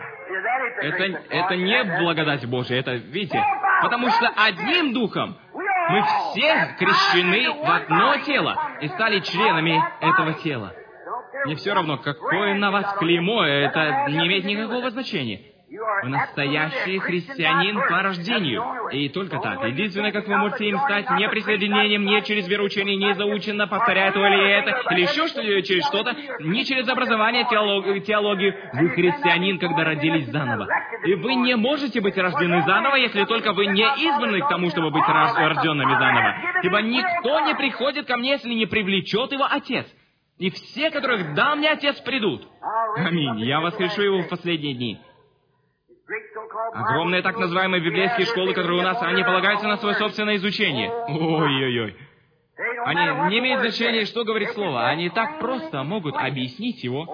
Это не благодать Божия, это, видите, потому что одним духом мы все крещены в одно тело и стали членами этого тела. Мне все равно, какое на вас клеймо, это не имеет никакого значения. Вы настоящий христианин по рождению. И только так. Единственное, как вы можете им стать, не присоединением, не через вероучение, не заученно повторяя то или это, или еще через что-то, не через образование, теологию. Вы христианин, когда родились заново. И вы не можете быть рождены заново, если только вы не избраны к тому, чтобы быть рожденными заново. Ибо никто не приходит ко мне, если не привлечет его Отец. и все, которых дал мне Отец, придут. Аминь. Я воскрешу его в последние дни. Огромные так называемые библейские школы, которые у нас, они полагаются на свое собственное изучение. Ой-ой-ой. Они не имеют значения, что говорит Слово. Они так просто могут объяснить его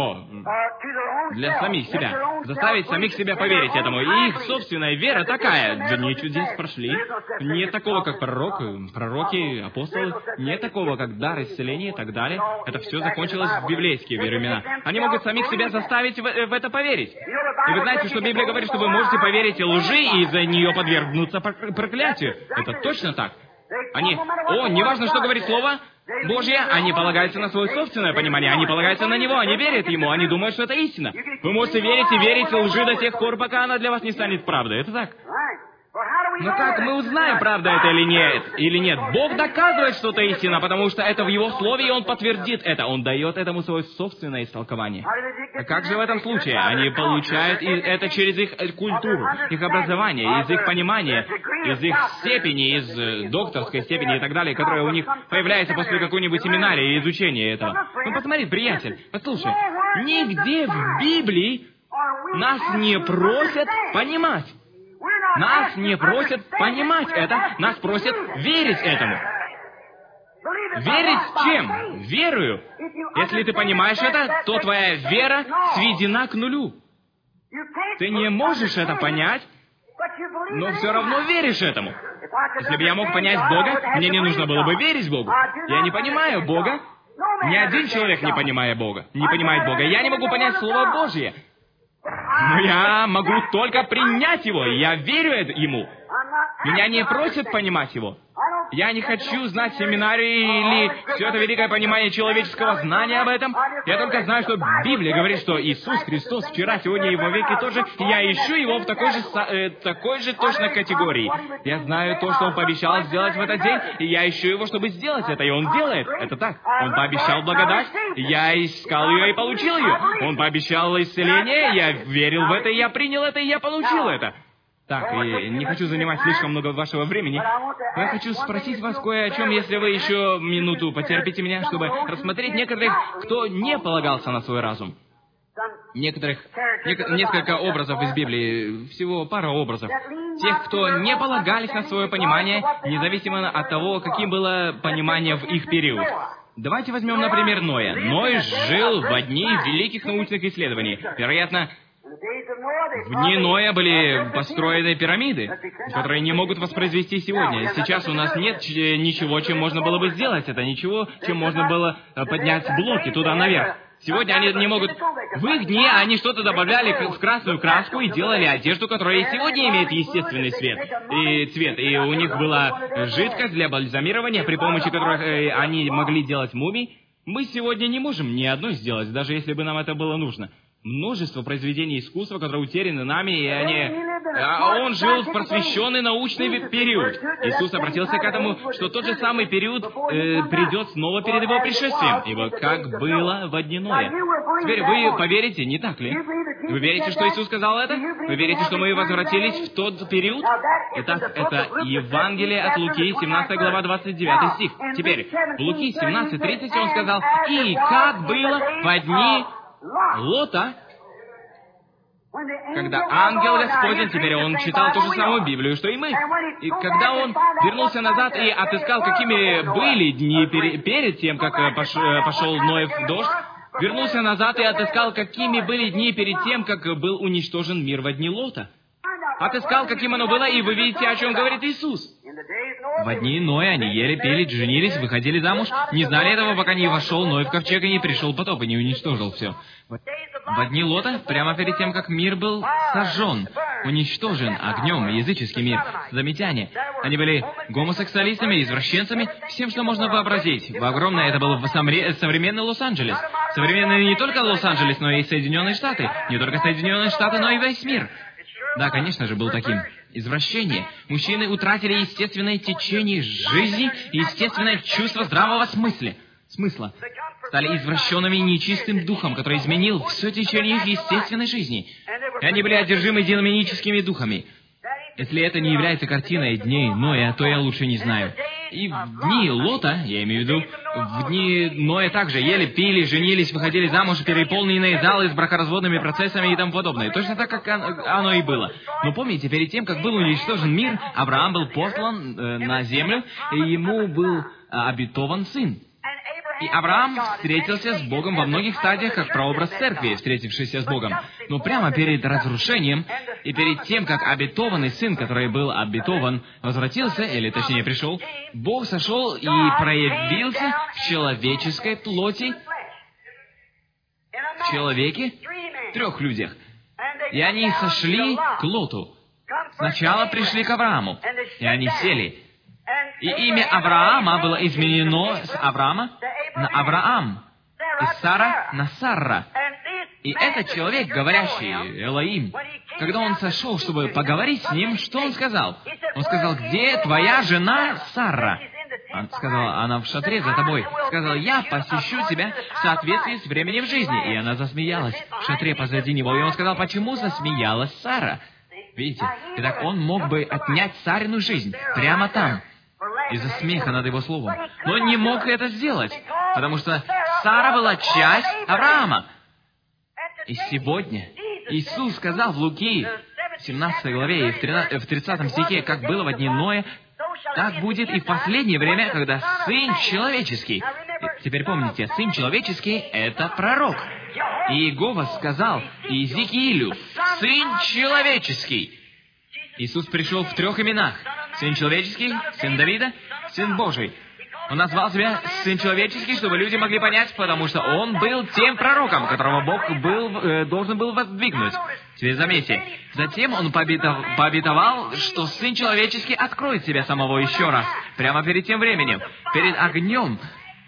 для самих себя. Заставить самих себя поверить этому. И их собственная вера такая. Дни чудес прошли. Нет такого, как пророки, апостолы. Нет такого, как дар исцеления и так далее. Это все закончилось в библейские времена. Они могут самих себя заставить в это поверить. И вы знаете, что Библия говорит, что вы можете поверить лжи и из-за нее подвергнуться проклятию. Это точно так. Они, неважно, что говорит Слово Божье, они полагаются на свое собственное понимание, они полагаются на него, они верят ему, они думают, что это истина. Вы можете верить и верить лжи до тех пор, пока она для вас не станет правдой. Это так. Но как мы узнаем, правда это или нет? Бог доказывает, что это истина, потому что это в Его Слове, и Он подтвердит это. Он дает этому свое собственное истолкование. А как же в этом случае? Они получают это через их культуру, их образование, из их понимания, из их степени, из докторской степени и так далее, которая у них появляется после какой-нибудь семинарии и изучения этого. Ну, посмотри, приятель, послушай, нигде в Библии нас не просят понимать. Нас не просят понимать это, нас просят верить этому. Верить чем? Верою. Если ты понимаешь это, то твоя вера сведена к нулю. Ты не можешь это понять, но все равно веришь этому. Если бы я мог понять Бога, мне не нужно было бы верить Богу. Я не понимаю Бога. Ни один человек не понимает Бога. Я не могу понять Слово Божье. Но я могу только принять его, я верю ему. Меня не просят понимать его. Я не хочу знать семинарии или все это великое понимание человеческого знания об этом. Я только знаю, что Библия говорит, что Иисус Христос вчера, сегодня и во веки тот же. И я ищу его в такой же точно категории. Я знаю то, что Он пообещал сделать в этот день, и я ищу его, чтобы сделать это, и Он делает. Это так. Он пообещал благодать, я искал ее и получил ее. Он пообещал исцеление, я верил в это, и я принял это, и я получил это. Так, и не хочу занимать слишком много вашего времени, но я хочу спросить вас кое о чем, если вы еще минуту потерпите меня, чтобы рассмотреть некоторых, кто не полагался на свой разум. Несколько образов из Библии, всего пара образов. Тех, кто не полагались на свое понимание, независимо от того, каким было понимание в их период. Давайте возьмем, например, Ноя. Ной жил в дни великих научных исследований. Вероятно, в дни Ноя были построены пирамиды, которые не могут воспроизвести сегодня. Сейчас у нас нет ничего, чем можно было бы сделать это, ничего, чем можно было поднять блоки туда наверх. Сегодня они не могут... В их дни они что-то добавляли в красную краску и делали одежду, которая и сегодня имеет естественный цвет. И у них была жидкость для бальзамирования, при помощи которой они могли делать мумий. Мы сегодня не можем ни одной сделать, даже если бы нам это было нужно. Множество произведений искусства, которые утеряны нами, и они... Он жил в просвещенный научный период. Иисус обратился к этому, что тот же самый период придет снова перед Его пришествием, ибо как было во дни Ноя. Теперь вы поверите, не так ли? Вы верите, что Иисус сказал это? Вы верите, что мы возвратились в тот период? Итак, это Евангелие от Луки, 17 глава, 29 стих. Теперь, в Луки 17:30 Он сказал, «И как было во дни Лота, когда ангел Господень», теперь он читал ту же самую Библию, что и мы. И когда он вернулся назад и отыскал, какими были дни перед тем, как пошел Ноев дождь, вернулся назад и отыскал, какими были дни перед тем, как был уничтожен мир во дни Лота. Отыскал, каким оно было, и вы видите, о чем говорит Иисус. Во дни Ноя они ели, пели, женились, выходили замуж, не знали этого, пока не вошел Ной в ковчег и не пришел потоп, и не уничтожил все. Во дни Лота, прямо перед тем, как мир был сожжен, уничтожен огнем, языческий мир, созамитяне. Они были гомосексуалистами, извращенцами, всем, что можно вообразить. Огромное это был современный Лос-Анджелес. Современный не только Лос-Анджелес, но и Соединенные Штаты. Не только Соединенные Штаты, но и весь мир. Да, конечно же, был таким. Извращение. Мужчины утратили естественное течение жизни и естественное чувство здравого смысла. Стали извращенными нечистым духом, который изменил все течение их естественной жизни. И они были одержимы демоническими духами. Если это не является картиной дней Ноя, то я лучше не знаю. И в дни Лота, я имею в виду, в дни Ноя также ели, пили, женились, выходили замуж, переполненные залы с бракоразводными процессами и тому подобное. Точно так, как оно и было. Но помните, перед тем, как был уничтожен мир, Авраам был послан на землю, и ему был обетован сын. И Авраам встретился с Богом во многих стадиях, как прообраз церкви, встретившийся с Богом. Но прямо перед разрушением и перед тем, как обетованный сын, который был обетован, возвратился, или точнее пришел, Бог сошел и проявился в человеческой плоти, в человеке, в 3 людях. И они сошли к Лоту. Сначала пришли к Аврааму, и они сели. И имя Авраама было изменено с Авраама на Авраам, и Сара на Сарра. И этот человек, говорящий, Элоим, когда он сошел, чтобы поговорить с ним, что он сказал? Он сказал: «Где твоя жена Сара?» Он сказал: «Она в шатре за тобой». Сказал: «Я посещу тебя в соответствии с временем жизни». И она засмеялась в шатре позади него. И он сказал: «Почему засмеялась Сара?» Видите? Итак, он мог бы отнять Сарину жизнь прямо там, из-за смеха над его словом. Но он не мог это сделать, потому что Сара была часть Авраама. И сегодня Иисус сказал в Луки, в 17 главе и в 30 стихе: «Как было во дни Ноя, так будет и в последнее время, когда Сын Человеческий». Теперь помните, Сын Человеческий — это пророк. И Иегова сказал Иезекиилю: «Сын Человеческий». Иисус пришел в 3 именах: Сын Человеческий, Сын Давида, Сын Божий. Он назвал себя Сын Человеческий, чтобы люди могли понять, потому что Он был тем пророком, которого Бог должен был воздвигнуть. Теперь заметьте, затем Он пообетовал, что Сын Человеческий откроет себя самого еще раз, прямо перед тем временем, перед огнем,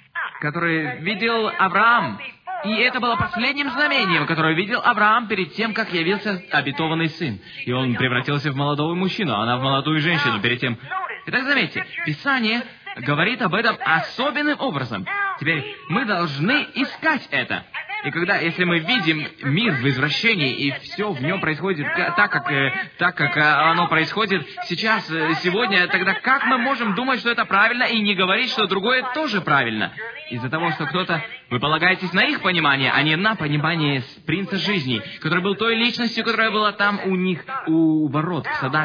который видел Авраам. И это было последним знамением, которое видел Авраам перед тем, как явился обетованный сын. И он превратился в молодого мужчину, а она в молодую женщину перед тем. Итак, заметьте, Писание говорит об этом особенным образом. Теперь мы должны искать это. И если мы видим мир в извращении, и все в нем происходит так, как оно происходит сегодня, тогда как мы можем думать, что это правильно, и не говорить, что другое тоже правильно? Из-за того, что вы полагаетесь на их понимание, а не на понимание принца жизни, который был той личностью, которая была там у них, у ворот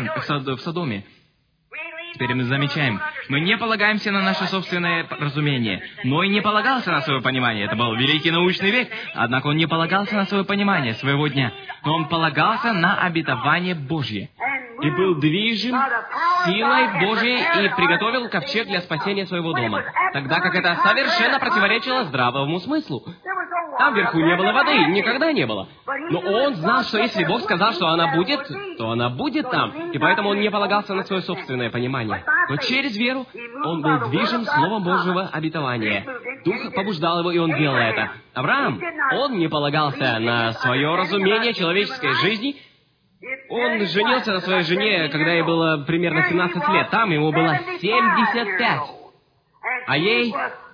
в Содоме. Теперь мы замечаем, мы не полагаемся на наше собственное разумение, но и не полагался на свое понимание. Это был великий научный век, однако он не полагался на свое понимание своего дня, но он полагался на обетование Божье. И был движим силой Божьей и приготовил ковчег для спасения своего дома, тогда как это совершенно противоречило здравому смыслу. Там вверху не было воды, никогда не было. Но он знал, что если Бог сказал, что она будет, то она будет там. И поэтому он не полагался на свое собственное понимание. Но через веру он был движим Словом Божьего обетования. Дух побуждал его, и он делал это. Авраам, он не полагался на свое разумение человеческой жизни. Он женился на своей жене, когда ей было примерно 17 лет. Там ему было 75, а ей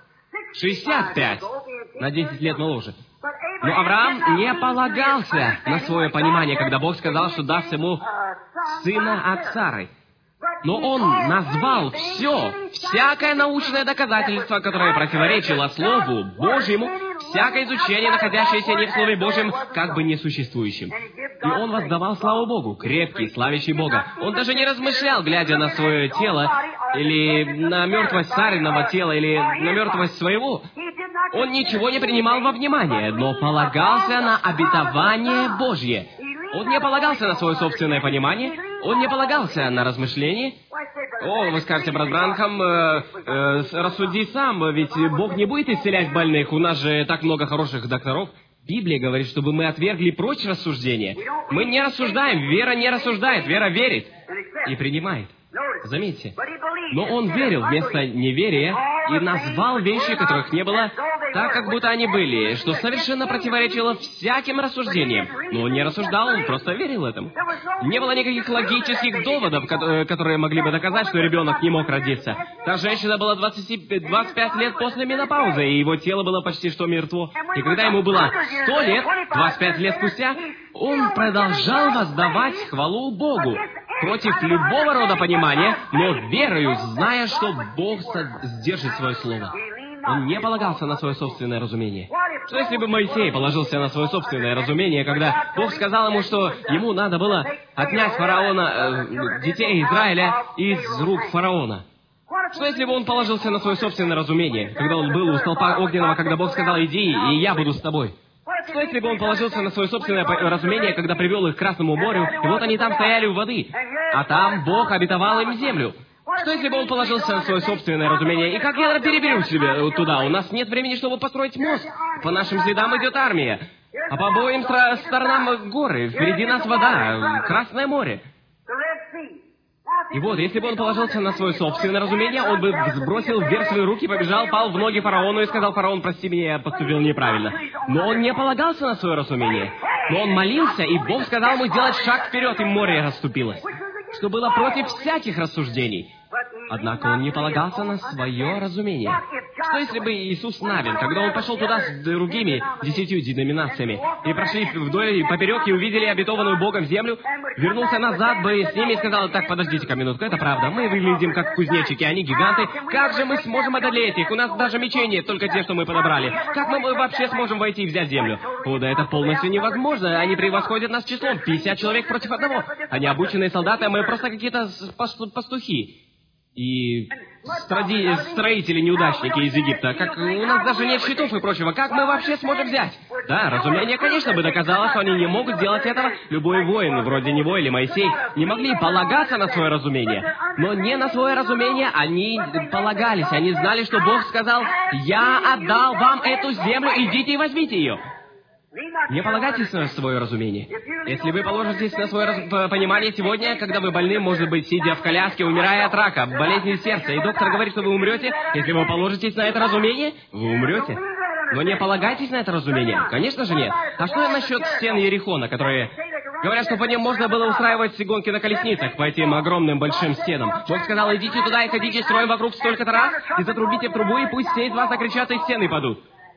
65, на 10 лет моложе. Но Авраам не полагался на свое понимание, когда Бог сказал, что даст ему сына от Сары. Но он назвал всякое научное доказательство, которое противоречило Слову Божьему, всякое изучение, находящееся не в Слове Божьем, как бы несуществующим. И он воздавал славу Богу, крепкий, славящий Бога. Он даже не размышлял, глядя на свое тело, или на мертвость Сариного тела, или на мертвость своего. Он ничего не принимал во внимание, но полагался на обетование Божье. Он не полагался на свое собственное понимание, он не полагался на размышления. О, вы скажете, брат Бранхам, рассуди сам, ведь Бог не будет исцелять больных, у нас же так много хороших докторов. Библия говорит, чтобы мы отвергли прочь рассуждения. Мы не рассуждаем, вера не рассуждает, вера верит и принимает. Заметьте. Но он верил вместо неверия и назвал вещи, которых не было, так, как будто они были, что совершенно противоречило всяким рассуждениям. Но он не рассуждал, он просто верил этому. Не было никаких логических доводов, которые могли бы доказать, что ребенок не мог родиться. Та женщина была 25 лет после менопаузы, и его тело было почти что мертво. И когда ему было 100 лет, 25 лет спустя, он продолжал воздавать хвалу Богу. против любого рода понимания, но верою, зная, что Бог сдержит свое слово. Он не полагался на свое собственное разумение. Что если бы Моисей положился на свое собственное разумение, когда Бог сказал ему, что ему надо было отнять детей Израиля из рук фараона? Что если бы он положился на свое собственное разумение, когда он был у столпа огненного, когда Бог сказал: «Иди, и я буду с тобой»? Что если бы он положился на свое собственное разумение, когда привел их к Красному морю, и вот они там стояли у воды, а там Бог обетовал им землю? Что если бы он положился на свое собственное разумение? И как я переберу себе туда? У нас нет времени, чтобы построить мост. По нашим следам идет армия. А по обоим сторонам горы. Впереди нас вода, Красное море. И вот, если бы он положился на свое собственное разумение, он бы сбросил вверх свои руки, побежал, пал в ноги фараону и сказал: «Фараон, прости меня, я поступил неправильно». Но он не полагался на свое разумение. Но он молился, и Бог сказал ему сделать шаг вперед, и море расступилось, что было против всяких рассуждений. Однако он не полагался на свое разумение. Что если бы Иисус Навин, когда он пошел туда с другими 10 деноминациями, и прошли вдоль и поперек, и увидели обетованную Богом землю, вернулся назад бы с ними и сказал: «Так, подождите-ка минутку, это правда, мы выглядим как кузнечики, они гиганты, как же мы сможем одолеть их? У нас даже мечей нет, только те, что мы подобрали. Как мы вообще сможем войти и взять землю?» О, да это полностью невозможно, они превосходят нас числом, 50 человек против одного. Они обученные солдаты, а мы просто какие-то пастухи. И строители-неудачники из Египта. Как у нас даже нет щитов и прочего. Как мы вообще сможем взять? Да, разумение, конечно, бы доказало, что они не могут делать этого. Любой воин, вроде него или Моисей, не могли полагаться на свое разумение. Но не на свое разумение они полагались. Они знали, что Бог сказал: «Я отдал вам эту землю, идите и возьмите ее». Не полагайтесь на свое разумение. Если вы положитесь на свое понимание сегодня, когда вы больны, может быть, сидя в коляске, умирая от рака, болезни сердца, и доктор говорит, что вы умрете, если вы положитесь на это разумение, вы умрете. Но не полагайтесь на это разумение. Конечно же нет. А что насчет стен Иерихона, которые... Говорят, что по ним можно было устраивать гонки на колесницах, по этим огромным большим стенам. Бог сказал: «Идите туда и ходите строем вокруг столько-то раз, и затрубите в трубу, и пусть все из вас закричат, и стены падут».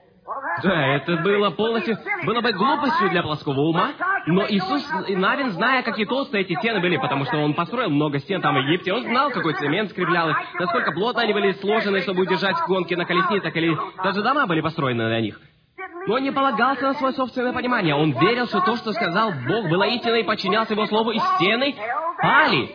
Да, это было бы глупостью для плоского ума, но Иисус Навин, зная, какие толстые эти стены были, потому что он построил много стен там в Египте, он знал, какой цемент скреплял их, насколько плотно они были сложены, чтобы удержать гонки на колесницах, или даже дома были построены на них. Но он не полагался на свое собственное понимание, он верил, что то, что сказал Бог, было истиной, и подчинялся его слову, и стены пали.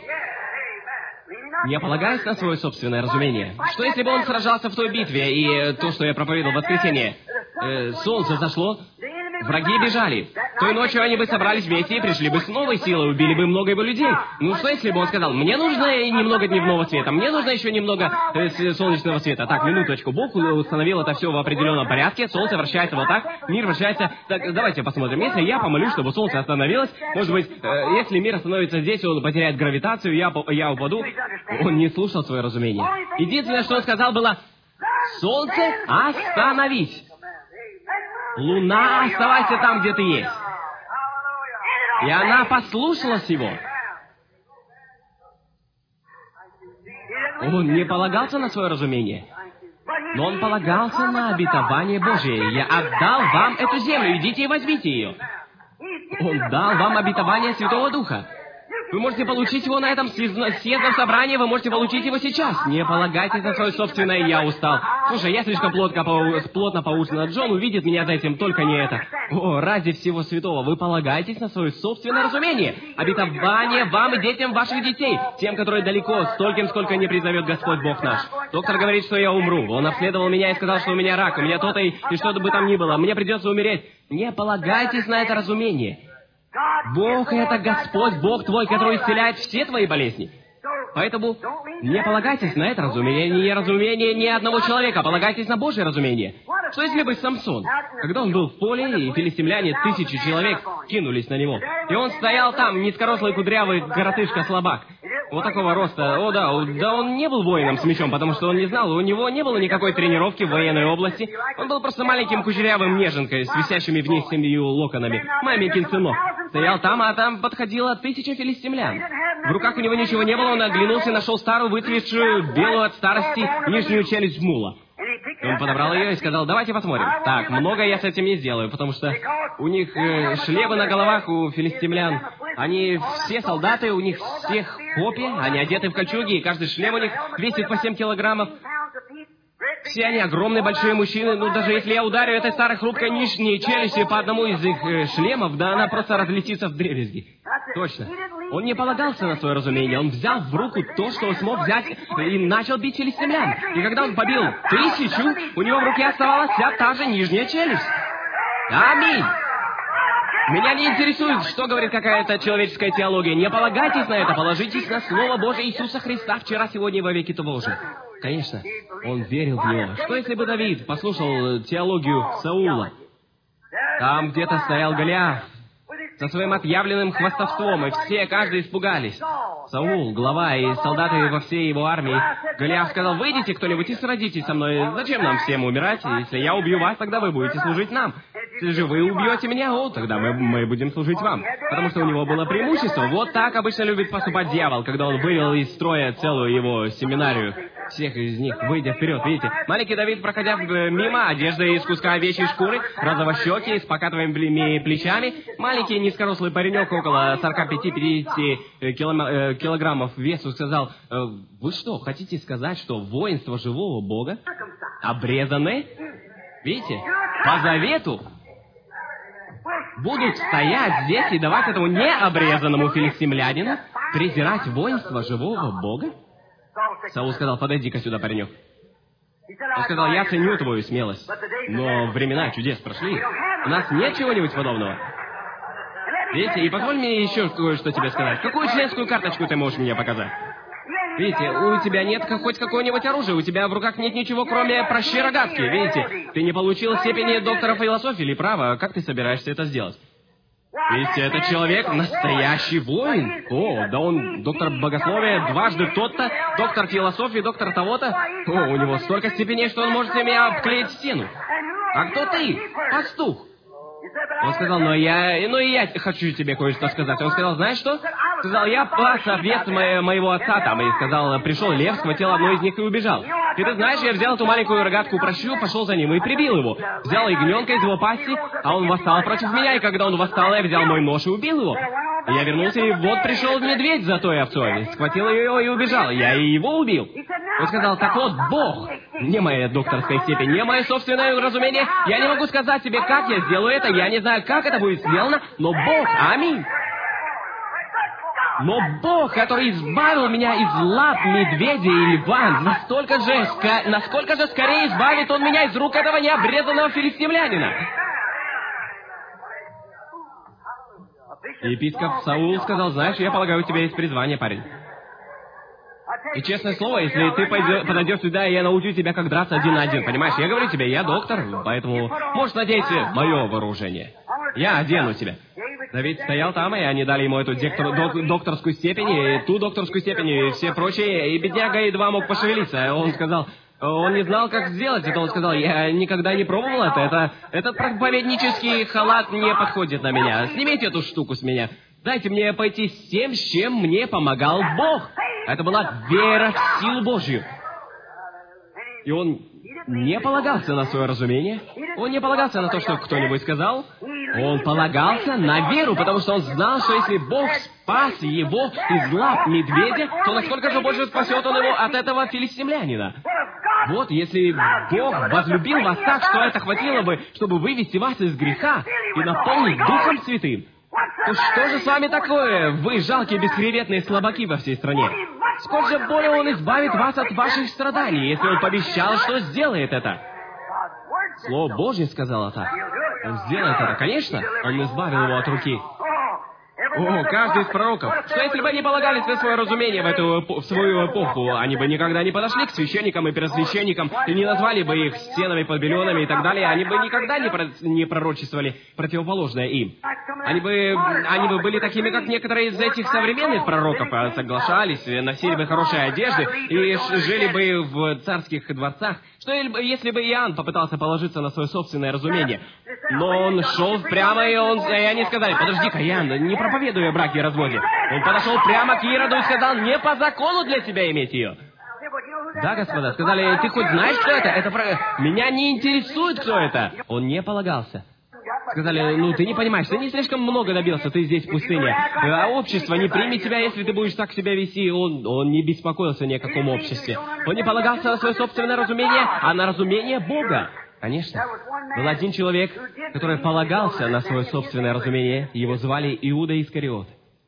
Не полагаясь на свое собственное разумение. Что если бы он сражался в той битве, и то, что я проповедовал в воскресенье, солнце зашло, враги бежали. Той ночью они бы собрались вместе и пришли бы с новой силой, убили бы много его людей. Ну что если бы он сказал: «Мне нужно немного дневного света, мне нужно еще немного солнечного света». Так, минуточку, Бог установил это все в определенном порядке, солнце вращается вот так, мир вращается. Так, давайте посмотрим. Если я помолюсь, чтобы солнце остановилось, может быть, если мир остановится здесь, он потеряет гравитацию, я упаду. Он не слушал свое разумение. Единственное, что он сказал, было: «Солнце, остановись! Луна, оставайся там, где ты есть». И она послушалась его. Он не полагался на свое разумение, но он полагался на обетование Божие. «Я отдал вам эту землю, идите и возьмите ее». Он дал вам обетование Святого Духа. Вы можете получить его на этом съездном собрании, вы можете получить его сейчас. Не полагайтесь на свое собственное «я устал». Слушай, я слишком плотно поужинал. Джон увидит меня за этим, только не это. О, ради всего святого, вы полагаетесь на свое собственное разумение. Обетование вам и детям ваших детей, тем, которые далеко, стольким, сколько не призовет Господь Бог наш. Доктор говорит, что я умру. Он обследовал меня и сказал, что у меня рак, у меня то-то и что бы там ни было. Мне придется умереть. Не полагайтесь на это разумение. Бог — это Господь, Бог твой, который исцеляет все твои болезни. Поэтому не полагайтесь на это разумение ни одного человека, полагайтесь на Божье разумение. Что если бы Самсон, когда он был в поле, и филистимляне 1000 человек кинулись на него, и он стоял там, низкорослый, кудрявый коротышка-слабак, вот такого роста, да, он не был воином с мечом, потому что он не знал, у него не было никакой тренировки в военной области, он был просто маленьким кучерявым неженкой с висящими вниз 7 локонами, маменькин сынок. Стоял там, а там подходило 1000 филистимлян. В руках у него ничего не было, он оглянулся и нашел старую, выцветшую, белую от старости, нижнюю челюсть мула. Он подобрал ее и сказал, давайте посмотрим. Так, много я с этим не сделаю, потому что у них шлемы на головах у филистимлян. Они все солдаты, у них всех копья, они одеты в кольчуги, и каждый шлем у них весит по 7 килограммов. Все они огромные большие мужчины, ну даже если я ударю этой старой хрупкой нижней челюстью по одному из их шлемов, да она просто разлетится в дребезги. Точно. Он не полагался на свое разумение, он взял в руку то, что он смог взять, и начал бить филистимлян. И когда он побил 1000, у него в руке оставалась вся та же нижняя челюсть. Аминь! Меня не интересует, что говорит какая-то человеческая теология. Не полагайтесь на это, положитесь на Слово Божие Иисуса Христа вчера, сегодня и во веки того же. Конечно, он верил в него. Что если бы Давид послушал теологию Саула? Там где-то стоял Голиаф со своим отъявленным хвастовством, и все, каждый испугались. Саул, глава и солдаты во всей его армии. Голиаф сказал, выйдите кто-нибудь и сразитесь со мной. Зачем нам всем умирать? Если я убью вас, тогда вы будете служить нам. Если же вы убьете меня, тогда мы будем служить вам. Потому что у него было преимущество. Вот так обычно любит поступать дьявол, когда он вывел из строя целую его семинарию. Всех из них, выйдя вперед, видите. Маленький Давид, проходя мимо, одежда из куска овечьей шкуры, розовощекий, с покатываыми плечами, маленький низкорослый паренек, около 45-50 килограммов весу, сказал, вы что, хотите сказать, что воинство живого Бога обрезаны? Видите, по завету будут стоять здесь и давать этому необрезанному филистимлянину презирать воинство живого Бога? Саул сказал, подойди-ка сюда, паренек. Он сказал, я ценю твою смелость, но времена чудес прошли. У нас нет чего-нибудь подобного. Видите, и позволь мне еще кое-что тебе сказать. Какую членскую карточку ты можешь мне показать? Видите, у тебя нет хоть какого-нибудь оружия, у тебя в руках нет ничего, кроме пращи рогатки. Видите, ты не получил степени доктора философии или права. Как ты собираешься это сделать? Видите, этот человек настоящий воин. О, да он доктор богословия, дважды тот-то, доктор философии, доктор того-то. О, у него столько степеней, что он может меня обклеить в стену. А кто ты? Пастух. Он сказал, и я хочу тебе кое-что сказать. Он сказал, знаешь что? Сказал, я пас овец моего отца там. И сказал, пришел лев, схватил одну из них и убежал. И ты знаешь, я взял эту маленькую рогатку прощу, пошел за ним и прибил его. Взял ягненка из его пасти, а он восстал против меня. И когда он восстал, я взял мой нож и убил его. И я вернулся, и вот пришел медведь за той овцой. Схватил ее и убежал. Я и его убил. Он сказал, так вот, Бог, не моя докторская степень, не мое собственное разумение. Я не могу сказать тебе, как я сделаю это. Я не знаю, как это будет сделано, но Бог, аминь. Но Бог, который избавил меня из лап медведя и льва, насколько же скорее избавит Он меня из рук этого необрезанного филистимлянина. Епископ Саул сказал, знаешь, я полагаю, у тебя есть призвание, парень. И честное слово, если ты подойдешь сюда, я научу тебя, как драться 1 на 1, понимаешь? Я говорю тебе, я доктор, поэтому можешь надеть мое вооружение. Я одену тебя. Давид стоял там, и они дали ему эту докторскую степень, и ту докторскую степень, и все прочие, и бедняга едва мог пошевелиться. Он сказал, он не знал, как сделать это. Он сказал, я никогда не пробовал это. Этот проповеднический халат не подходит на меня. Снимите эту штуку с меня. Дайте мне пойти с тем, с чем мне помогал Бог. Это была вера в силу Божью. И он не полагался на свое разумение. Он не полагался на то, что кто-нибудь сказал. Он полагался на веру, потому что он знал, что если Бог спас его из лап медведя, то насколько же больше спасет он его от этого филистимлянина. Вот, если Бог возлюбил вас так, что это хватило бы, чтобы вывести вас из греха и наполнить Духом Святым, то что же с вами такое, вы жалкие бесхребетные слабаки во всей стране? Сколь же более Он избавит вас от ваших страданий, если Он пообещал, что сделает это. Слово Божье сказало так. Он сделает это, конечно. Он избавил его от руки. О, каждый из пророков. Что если бы они полагались на свое разумение в свою эпоху, они бы никогда не подошли к священникам и первосвященникам и не назвали бы их стенами, подбеленными и так далее. Они бы никогда не пророчествовали противоположное им. Они бы были такими, как некоторые из этих современных пророков, соглашались, носили бы хорошие одежды и жили бы в царских дворцах. Что если бы Иоанн попытался положиться на свое собственное разумение? Но он шел прямо, и они сказали, подожди-ка, Иоанн, не проповедуй о браке и разводе. Он подошел прямо к Ироду и сказал, не по закону для тебя иметь ее. Да, господа, сказали, ты хоть знаешь, кто это? Меня не интересует, кто это. Он не полагался. Сказали, ну ты не понимаешь, ты не слишком много добился, ты здесь в пустыне. А общество не примет тебя, если ты будешь так себя вести. Он не беспокоился ни о каком обществе. Он не полагался на свое собственное разумение, а на разумение Бога. Конечно. Был один человек, который полагался на свое собственное разумение. Его звали Иуда Искариот.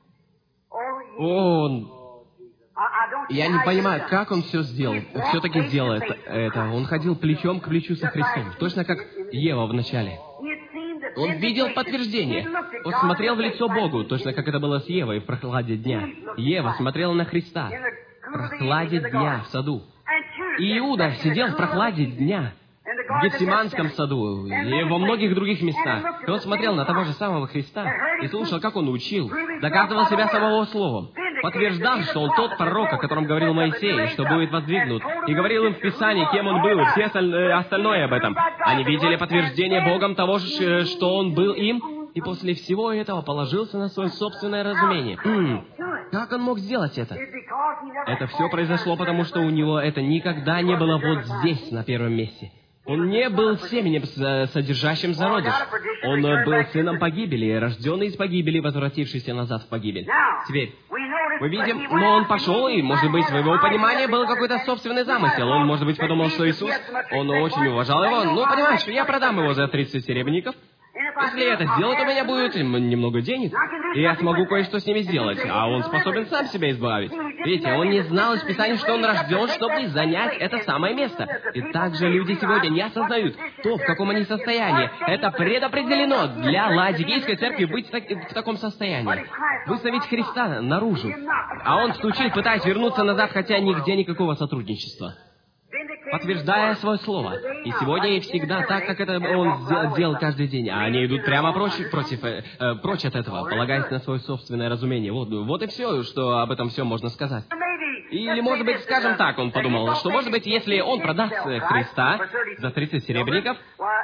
Я не понимаю, как он все-таки сделал это. Он ходил плечом к плечу со Христом, точно как Ева в начале. Он видел подтверждение. Он смотрел в лицо Богу, точно как это было с Евой в прохладе дня. Ева смотрела на Христа в прохладе дня в саду. И Иуда сидел в прохладе дня в Гефсиманском саду и во многих других местах. И он смотрел на того же самого Христа и слушал, как он учил, доказывал себя самого словом, подтверждал, что он тот пророк, о котором говорил Моисей, что будет воздвигнут, и говорил им в Писании, кем он был, и все остальное об этом. Они видели подтверждение Богом того же, что он был им, и после всего этого положился на свое собственное разумение. Как он мог сделать это? Это все произошло, потому что у него это никогда не было вот здесь, на первом месте. Он не был семенем, содержащим зародыш. Он был сыном погибели, рожденный из погибели, возвратившийся назад в погибель. Теперь, мы видим, но он пошел, и, может быть, в его понимании был какой-то собственный замысел. Он, может быть, подумал, что Иисус, он очень уважал его. Ну, понимаешь, я продам его за 30 серебряников. Если я это сделаю, то у меня будет немного денег, и я смогу кое-что с ними сделать, а он способен сам себя избавить. Видите, он не знал из Писания, что он рожден, чтобы занять это самое место. И также люди сегодня не осознают то, в каком они состоянии. Это предопределено для Лаодикейской церкви быть в таком состоянии. Выставить Христа наружу. А он в случае пытаясь вернуться назад, хотя нигде никакого сотрудничества. Подтверждая свое слово. И сегодня и всегда так, как это он делал каждый день. А они идут прямо прочь от этого, полагаясь на свое собственное разумение. Вот и все, что об этом все можно сказать. Или, может быть, скажем так, он подумал, что, может быть, если он продаст Христа за 30 серебряников,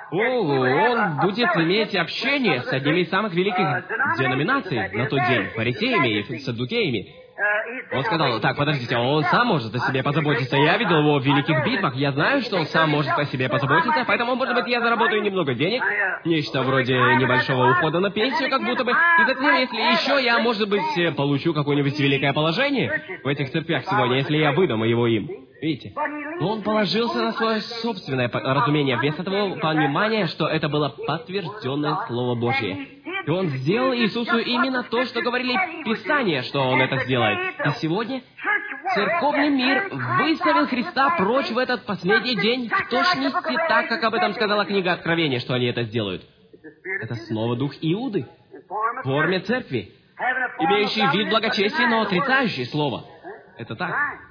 он будет иметь общение с одними из самых великих деноминаций на тот день, фарисеями и саддукеями. Он сказал, так, подождите, он сам может о себе позаботиться. Я видел его в великих битвах, я знаю, что он сам может о себе позаботиться, поэтому, может быть, я заработаю немного денег, нечто вроде небольшого ухода на пенсию, как будто бы, и затем, если еще я, может быть, получу какое-нибудь великое положение в этих церквях сегодня, если я выдам его им. Видите? Но он положился на свое собственное разумение, вместо того понимания, что это было подтвержденное Слово Божье. И он сделал Иисусу именно то, что говорили Писания, что он это сделает. И сегодня церковный мир выставил Христа прочь в этот последний день в точности так, как об этом сказала книга Откровения, что они это сделают. Это снова дух Иуды в форме церкви, имеющий вид благочестия, но отрицающий слово. Это так.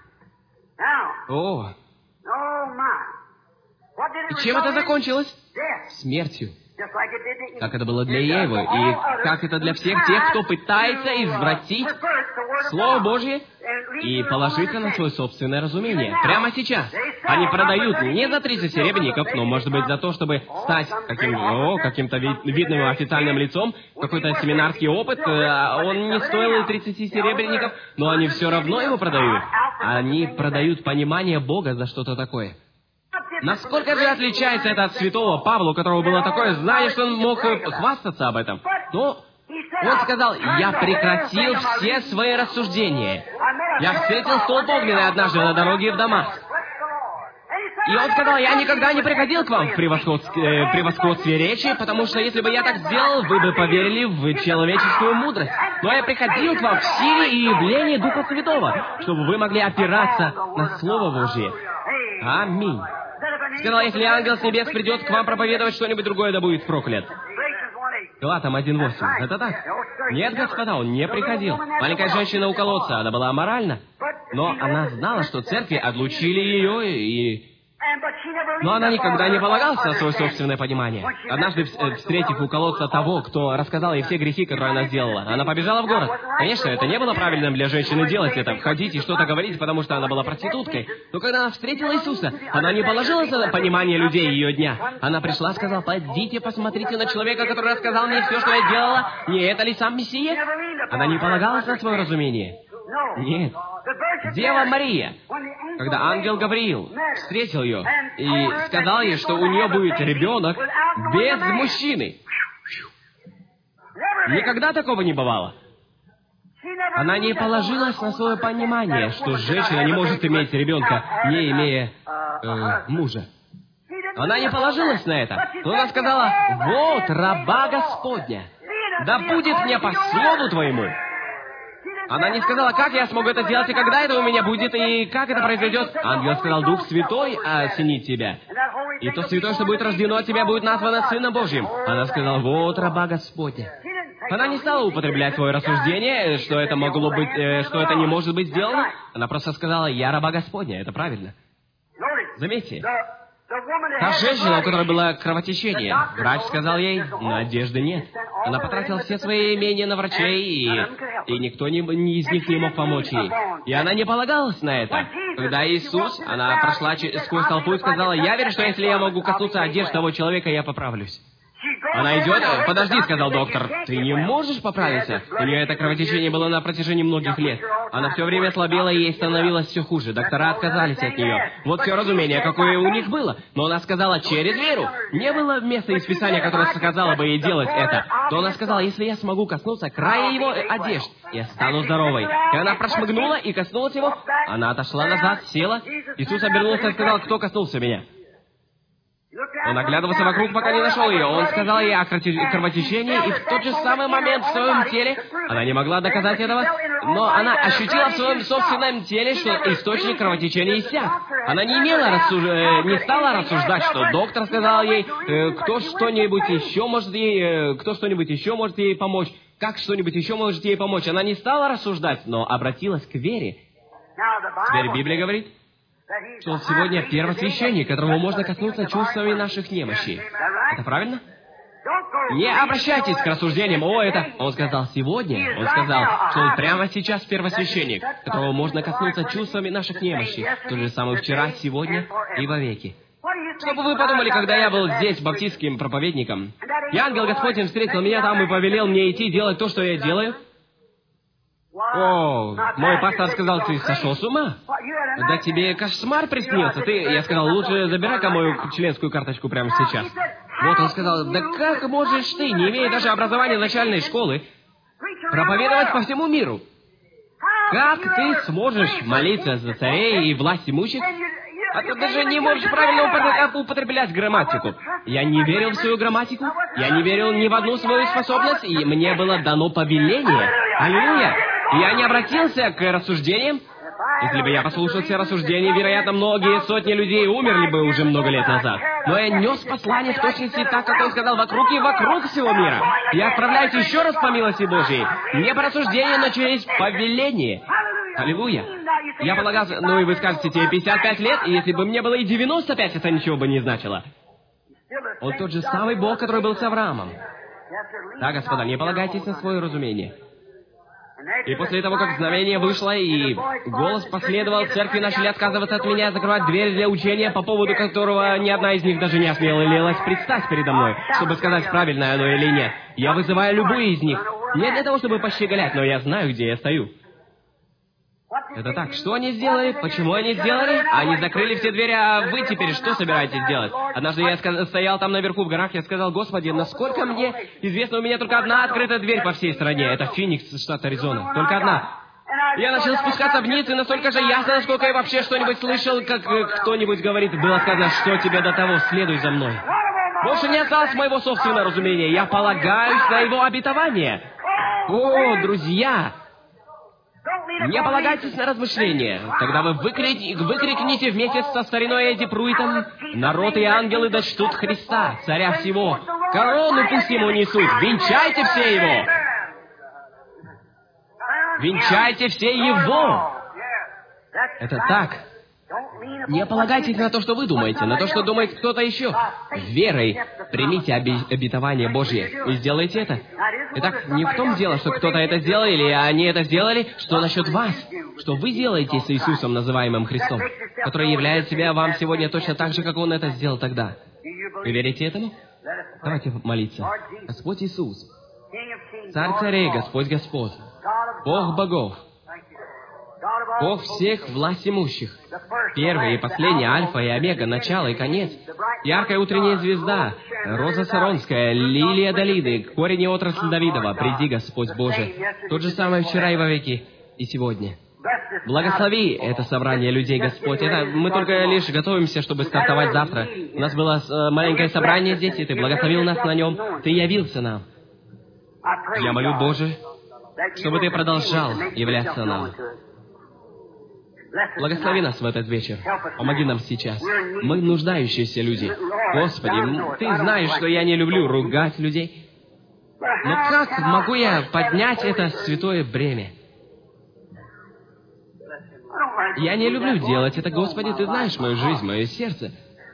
О! И чем это закончилось? Смертью. Как это было для Евы, и как это для всех тех, кто пытается извратить Слово Божье и положиться на свое собственное разумение. Прямо сейчас. Они продают не за 30 серебряников, но, может быть, за то, чтобы стать каким-то видным официальным лицом, какой-то семинарский опыт, он не стоил и 30 серебряников, но они все равно его продают. Они продают понимание Бога за что-то такое. Насколько же отличается это от святого Павла, у которого было такое знание, что он мог хвастаться об этом? Но он сказал, я прекратил все свои рассуждения. Я встретил столб огненный однажды на дороге в Дамаск. И он сказал, я никогда не приходил к вам в превосходстве речи, потому что если бы я так сделал, вы бы поверили в человеческую мудрость. Но я приходил к вам в силе и явлении Духа Святого, чтобы вы могли опираться на Слово Божье. Аминь. Сказал, если ангел с небес придет к вам проповедовать что-нибудь другое, да будет проклят. Галатам 1:8. Это так? Нет, господа, он не приходил. Маленькая женщина у колодца, она была аморальна. Но она знала, что церкви отлучили ее, но она никогда не полагалась на свое собственное понимание. Однажды, встретив у колодца того, кто рассказал ей все грехи, которые она сделала, она побежала в город. Конечно, это не было правильным для женщины делать это, входить и что-то говорить, потому что она была проституткой. Но когда она встретила Иисуса, она не положилась на понимание людей ее дня. Она пришла и сказала, пойдите, посмотрите на человека, который рассказал мне все, что я делала. Не это ли сам Мессия? Она не полагалась на свое разумение. Нет. Дева Мария, когда ангел Гавриил встретил ее и сказал ей, что у нее будет ребенок без мужчины. Никогда такого не бывало. Она не положилась на свое понимание, что женщина не может иметь ребенка, не имея мужа. Она не положилась на это. Но она сказала: «Вот раба Господня, да будет мне по слову твоему». Она не сказала: «Как я смогу это сделать, и когда это у меня будет, и как это произойдет». Ангел сказал: «Дух Святой осенит тебя. И то святое, что будет рождено от тебя, будет названо Сыном Божьим». Она сказала: «Вот раба Господня». Она не стала употреблять свое рассуждение, что это могло быть, что это не может быть сделано. Она просто сказала: «Я раба Господня». Это правильно. Заметьте, та женщина, у которой было кровотечение, врач сказал ей: «Надежды нет». Она потратила все свои имения на врачей, и никто из них не мог помочь ей. И она не полагалась на это. Когда Иисус, она прошла сквозь толпу и сказала: «Я верю, что если я могу коснуться одежды того человека, я поправлюсь». Она идет. «Подожди», — сказал доктор, — «ты не можешь поправиться». У нее это кровотечение было на протяжении многих лет. Она все время слабела, и ей становилось все хуже. Доктора отказались от нее. Вот все разумение, какое у них было. Но она сказала: «Через веру». Не было места из Писания, которое сказало бы ей делать это. То она сказала: «Если я смогу коснуться края его одежд, я стану здоровой». И она прошмыгнула и коснулась его. Она отошла назад, села. Иисус обернулся и сказал: «Кто коснулся меня?» Он оглядывался вокруг, пока не нашел ее. Он сказал ей о кровотечении, и в тот же самый момент в своем теле, она не могла доказать этого, но она ощутила в своем собственном теле, что источник кровотечения иссяк. Она не стала рассуждать, что доктор сказал ей, кто что-нибудь еще может ей помочь, как что-нибудь еще может ей помочь. Она не стала рассуждать, но обратилась к вере. Теперь Библия говорит, что он сегодня первосвященник, которому можно коснуться чувствами наших немощей. Это правильно? Не обращайтесь к рассуждениям: «О, это...» Он сказал: «Сегодня». Он сказал, что он прямо сейчас первосвященник, которого можно коснуться чувствами наших немощей. Тот же самый вчера, сегодня и вовеки. Что бы вы подумали, когда я был здесь баптистским проповедником, и ангел Господень встретил меня там и повелел мне идти делать то, что я делаю? О, мой пастор сказал: «Ты сошел с ума? Да тебе кошмар приснился. Я сказал: «Лучше забирай-ка мою членскую карточку прямо сейчас». Вот он сказал: «Да как можешь ты, не имея даже образования начальной школы, проповедовать по всему миру? Как ты сможешь молиться за царей и власть имущих? А ты даже не можешь правильно употреблять грамматику». Я не верил в свою грамматику, я не верил ни в одну свою способность, и мне было дано повеление. Аллилуйя! Я не обратился к рассуждениям. Если бы я послушал все рассуждения, вероятно, многие сотни людей умерли бы уже много лет назад. Но я нес послание в точности так, как он сказал, вокруг и вокруг всего мира. Я отправляюсь еще раз по милости Божьей. Не по рассуждению, но через повеление. Аллилуйя. Я полагался, и вы скажете, тебе 55 лет, и если бы мне было и 95, это ничего бы не значило. Он тот же самый Бог, который был с Авраамом. Да, господа, не полагайтесь на свое разумение. И после того, как знамение вышло, и голос последовал, церкви начали отказываться от меня, закрывать дверь для учения, по поводу которого ни одна из них даже не осмелилась предстать передо мной, чтобы сказать, правильное оно или нет. Я вызываю любую из них. Не для того, чтобы пощеголять, но я знаю, где я стою. Это так. Что они сделали? Почему они сделали? Они закрыли все двери, а вы теперь что собираетесь делать? Однажды я стоял там наверху в горах, я сказал: «Господи, насколько мне известно, у меня только одна открытая дверь по всей стране. Это Феникс, штат Аризона. Только одна». Я начал спускаться вниз, и настолько же ясно, насколько я вообще что-нибудь слышал, как кто-нибудь говорит, было сказано: «Что тебе до того? Следуй за мной». Больше не осталось моего собственного разумения. Я полагаюсь на его обетование. О, друзья! Не полагайтесь на размышления. Тогда вы выкрикните вместе со стариной Эдди Пруитом: «Народ и ангелы дочтут Христа, царя всего. Корону пусть ему несут. Венчайте все его! Венчайте все его!» Это так. Не полагайтесь на то, что вы думаете, на то, что думает кто-то еще. Верой примите обетование Божье и сделайте это. Итак, не в том дело, что кто-то это сделал или они это сделали, что насчет вас, что вы делаете с Иисусом, называемым Христом, который являет себя вам сегодня точно так же, как Он это сделал тогда. Вы верите этому? Давайте молиться. Господь Иисус, Царь царей, Господь Господь, Бог богов, Бог всех власть имущих. Первый и последний, альфа и омега, начало и конец. Яркая утренняя звезда, роза Саронская, лилия Далиды, корень и отрасль Давидова. Приди, Господь Боже, тот же самый вчера и вовеки, и сегодня. Благослови это собрание людей, Господь. Это мы только лишь готовимся, чтобы стартовать завтра. У нас было маленькое собрание здесь, и Ты благословил нас на нем. Ты явился нам. Я молю, Боже, чтобы Ты продолжал являться нам. Благослови нас в этот вечер. Помоги нам сейчас. Мы нуждающиеся люди. Господи, Ты знаешь, что я не люблю ругать людей. Но как могу я поднять это святое бремя? Я не люблю делать это, Господи, Ты знаешь мою жизнь, мое сердце.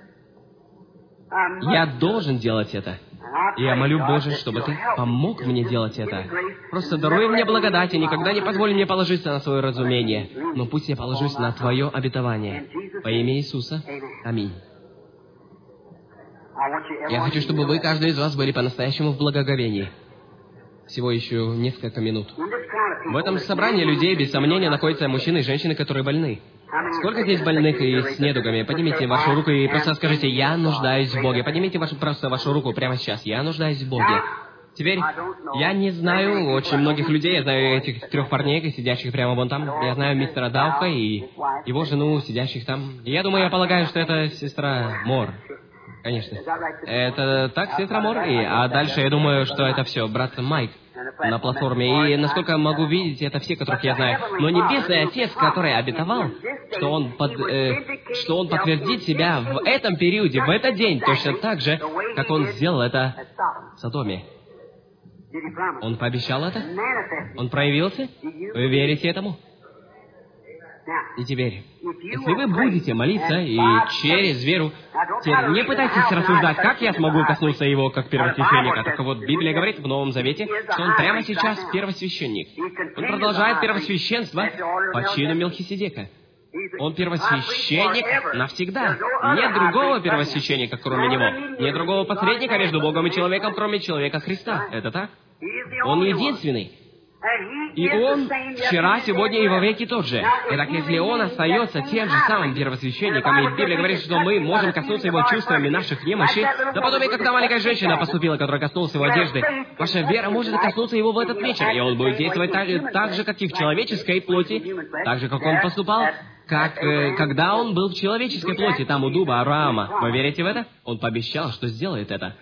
Я должен делать это. И я молю, Боже, чтобы Ты помог мне делать это. Просто даруй мне благодать и никогда не позволь мне положиться на свое разумение, но пусть я положусь на Твое обетование. Во имя Иисуса. Аминь. Я хочу, чтобы вы, каждый из вас, были по-настоящему в благоговении. Всего еще несколько минут. В этом собрании людей, без сомнения, находятся мужчины и женщины, которые больны. Сколько здесь больных и с недугами? Поднимите вашу руку и просто скажите: «Я нуждаюсь в Боге». Поднимите просто вашу руку прямо сейчас. «Я нуждаюсь в Боге». Теперь, я не знаю очень многих людей. Я знаю этих 3 парней, сидящих прямо вон там. Я знаю мистера Даука и его жену, сидящих там. Я думаю, я полагаю, что это сестра Мор. Конечно. Это так, сестра Мор? А дальше я думаю, что это все брат Майк на платформе. И, насколько могу видеть, это все, которых я знаю. Но Небесный Отец, который обетовал, что он подтвердит себя в этом периоде, в этот день, точно так же, как Он сделал это в Содоме. Он пообещал это? Он проявился? Вы верите этому? И теперь, если вы будете молиться и через веру, не пытайтесь рассуждать, как я смогу коснуться его как первосвященника. Так вот, Библия говорит в Новом Завете, что он прямо сейчас первосвященник. Он продолжает первосвященство по чину Мелхиседека. Он первосвященник навсегда. Нет другого первосвященника, кроме него. Нет другого посредника между Богом и человеком, кроме человека Христа. Это так? Он единственный. И Он вчера, сегодня и вовеки тот же. Итак, если Он остается тем же самым первосвященником, и Библия говорит, что мы можем коснуться Его чувствами наших немощей, наподобие, как та маленькая женщина поступила, которая коснулась Его одежды, ваша вера может коснуться Его в этот вечер, и Он будет действовать так же, как и в человеческой плоти, так же, как Он поступал, когда Он был в человеческой плоти, там у дуба Авраама. Вы верите в это? Он пообещал, что сделает это.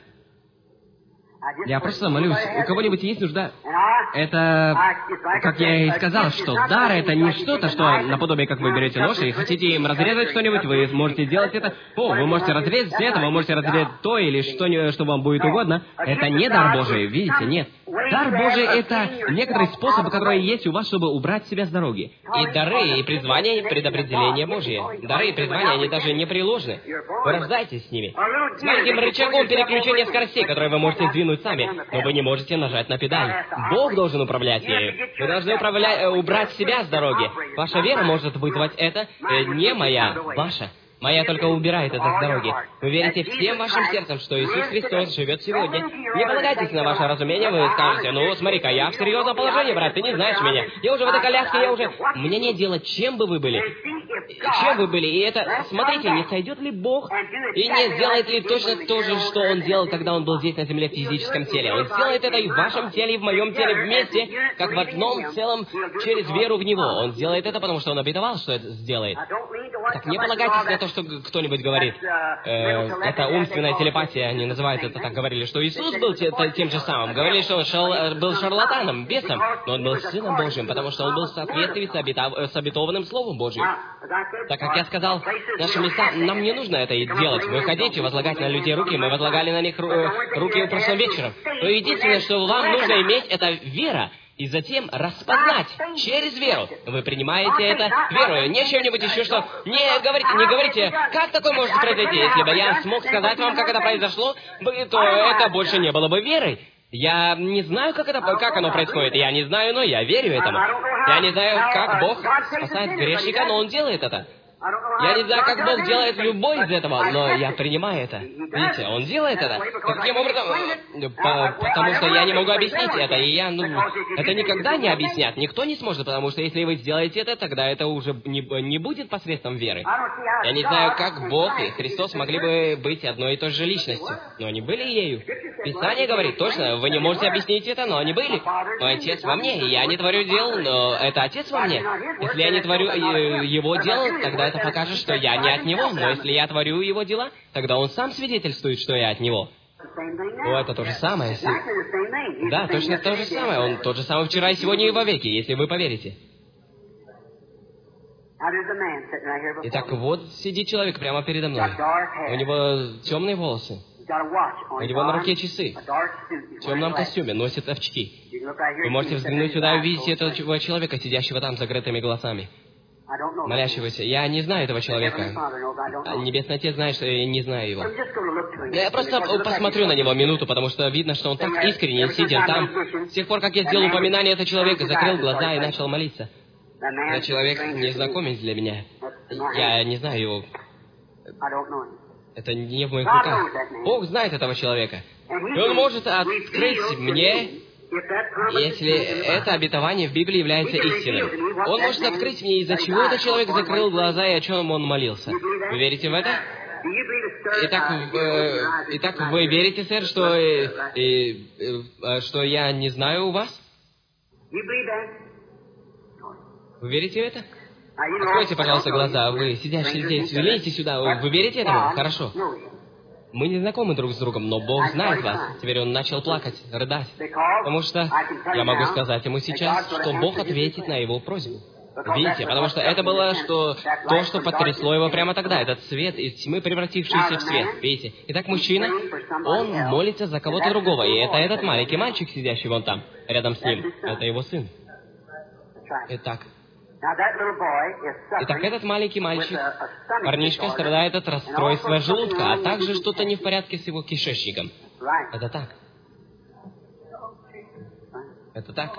Я просто молюсь, у кого-нибудь есть нужда? Это, как я и сказал, что дар — это не что-то, что наподобие, как вы берете нож и хотите им разрезать что-нибудь, вы можете делать это. Вы можете разрезать это, вы можете разрезать то или что вам будет угодно. Это не дар Божий, видите, нет. Дар Божий — это некоторый способ, который есть у вас, чтобы убрать себя с дороги. И дары, и призвания, и предопределения Божьи. Дары и призвания, они даже не приложены. Вы рождаетесь с ними. С маленьким рычагом переключения скоростей, которые вы можете сдвинуть сами, но вы не можете нажать на педаль. Бог должен управлять ею. Вы должны убрать себя с дороги. Ваша вера может вызвать это, не моя, ваша. Моя только убирает это с дороги. Вы верите всем вашим сердцем, что Иисус Христос живет сегодня. Не полагайтесь на ваше разумение, вы скажете: «Ну, смотри-ка, я в серьезном положении, брат, ты не знаешь меня. Я уже в этой коляске, Мне нет дела, чем бы вы были. Чем вы были. И это, смотрите, не сойдет ли Бог и не сделает ли точно то же, что Он делал, когда Он был здесь на земле в физическом теле. Он сделает это и в вашем теле, и в моем теле вместе, как в одном целом, через веру в Него. Он сделает это, потому что Он обетовал, что это сделает. Так не полагайтесь на то, что кто-нибудь говорит. Это умственная телепатия, они называют это так, говорили, что Иисус был тем же самым. Говорили, что Он был шарлатаном, бесом, но Он был Сыном Божьим, потому что Он был в соответствии с обетованным Словом Божьим. Так как я сказал, наши места, нам не нужно это делать. Выходить и возлагать на людей руки. Мы возлагали на них руки прошлым вечером. Но единственное, что вам нужно иметь, это вера. И затем распознать через веру. Вы принимаете это верою, не чем-нибудь еще, что... Не говорите, как такое может произойти. Если бы я смог сказать вам, как это произошло, то это больше не было бы верой. Я не знаю, как оно происходит. Я не знаю, но я верю этому. Я не знаю, как Бог спасает грешника, но Он делает это. Я не знаю, как Бог делает любой из этого, но я принимаю это. Видите, Он делает это. Таким образом, потому что я не могу объяснить это, и это никогда не объяснят. Никто не сможет, потому что если вы сделаете это, тогда это уже не будет посредством веры. Я не знаю, как Бог и Христос могли бы быть одной и той же личностью, но они были ею. Писание говорит, точно, вы не можете объяснить это, но они были. Мой Отец во мне, и я не творю дел, но это Отец во мне. Если я не творю Его дел, тогда это покажет, что я не от Него, но если я творю Его дела, тогда Он сам свидетельствует, что я от Него. Это то же самое. Да, точно то же самое. Он тот же самый вчера и сегодня и вовеки, если вы поверите. Итак, вот сидит человек прямо передо мной. У него темные волосы. У него на руке часы. В темном костюме, носит очки. Вы можете взглянуть сюда и увидеть этого человека, сидящего там с закрытыми глазами. Молящегося. Я не знаю этого человека. Небесный Отец знает, что я не знаю его. Я просто посмотрю на него минуту, потому что видно, что он так искренне сидит там. С тех пор, как я сделал упоминание этого человека, закрыл глаза и начал молиться. Этот человек незнакомец для меня. Я не знаю его. Это не в моих руках. Бог знает этого человека. И Он может открыть мне, если это обетование в Библии является истиной. Он может открыть мне, из-за чего этот человек закрыл глаза и о чем он молился. Вы верите в это? Итак, вы верите, сэр, что я не знаю у вас? Вы верите в это? Откройте, пожалуйста, глаза. Вы, сидящие здесь, влезьте сюда. Вы верите этому? Хорошо. Мы не знакомы друг с другом, но Бог знает вас. Теперь он начал плакать, рыдать. Потому что я могу сказать ему сейчас, что Бог ответит на его просьбу. Видите? Потому что это было то, что потрясло его прямо тогда. Этот свет из тьмы, превратившийся в свет. Видите? Итак, мужчина, он молится за кого-то другого. И это этот маленький мальчик, сидящий вон там, рядом с ним. Это его сын. Итак, этот маленький мальчик, парнишка, страдает от расстройства желудка, а также что-то не в порядке с его кишечником. Это так. Это так.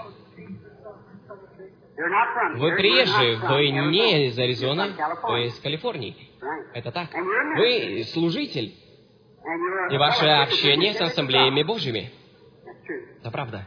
Вы приезжие, вы не из Аризоны, вы из Калифорнии. Это так. Вы служитель. И ваше общение с ассамблеями Божьими. Это правда.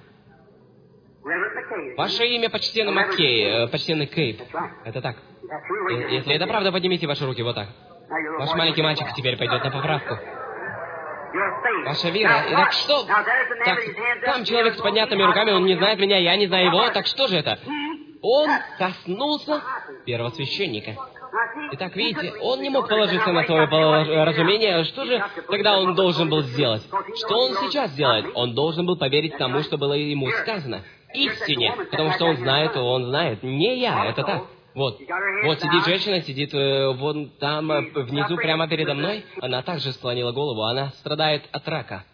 Ваше имя почтенный Маккей, почтенный Кейп. Это так. Если это правда, поднимите ваши руки вот так. Ваш маленький мальчик теперь пойдет на поправку. Ваша вера. Итак, что? Так, там человек с поднятыми руками, он не знает меня, я не знаю его. Так что же это? Он коснулся первосвященника. Итак, видите, он не мог положиться на свое разумение. Что же тогда он должен был сделать? Что он сейчас делает? Он должен был поверить тому, что было ему сказано. Истине. Потому что он знает. Не я, это так. Вот сидит женщина, сидит вон там внизу, прямо передо мной. Она также склонила голову. Она страдает от рака.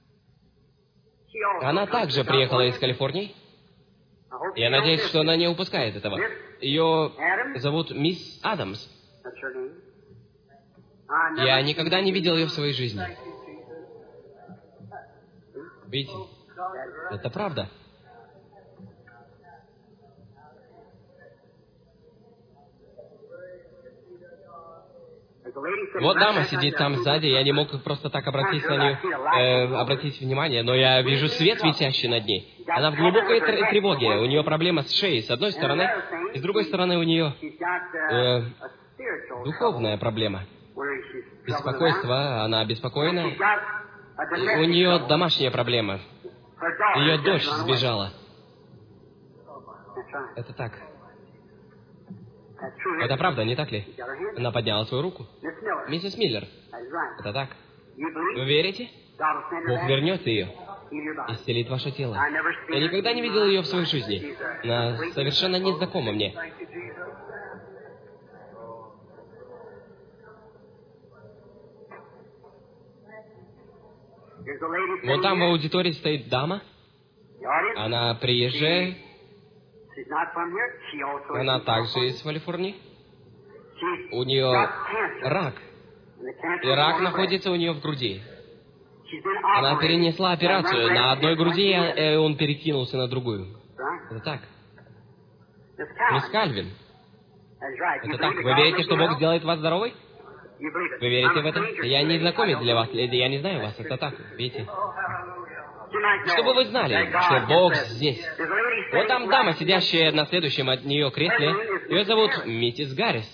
Она также приехала из Калифорнии. Я надеюсь, что она не упускает этого. Ее зовут мисс Адамс. Я никогда не видел ее в своей жизни. Видите? Это правда. Вот дама сидит там сзади, я не мог просто так обратить на нее, обратить внимание, но я вижу свет, висящий над ней. Она в глубокой тревоге, у нее проблема с шеей, с одной стороны, и с другой стороны у нее духовная проблема. Беспокойство, она обеспокоена. У нее домашняя проблема. Ее дочь сбежала. Это так. Это правда, не так ли? Она подняла свою руку. Миссис Миллер. Это так. Вы верите? Бог вернет ее. Исцелит ваше тело. Я никогда не видел ее в своей жизни. Она совершенно незнакома мне. Вот там в аудитории стоит дама. Она приезжая. Она также из Калифорнии. У нее рак. И рак находится у нее в груди. Она перенесла операцию на одной груди, и он перекинулся на другую. Это так. Мисс Кальвин. Это так. Вы верите, что Бог сделает вас здоровой? Вы верите в это? Я не знакомец для вас, я не знаю вас. Это так, видите? Чтобы вы знали, что Бог здесь. Вот там дама, сидящая на следующем от нее кресле. Ее зовут миссис Гаррис.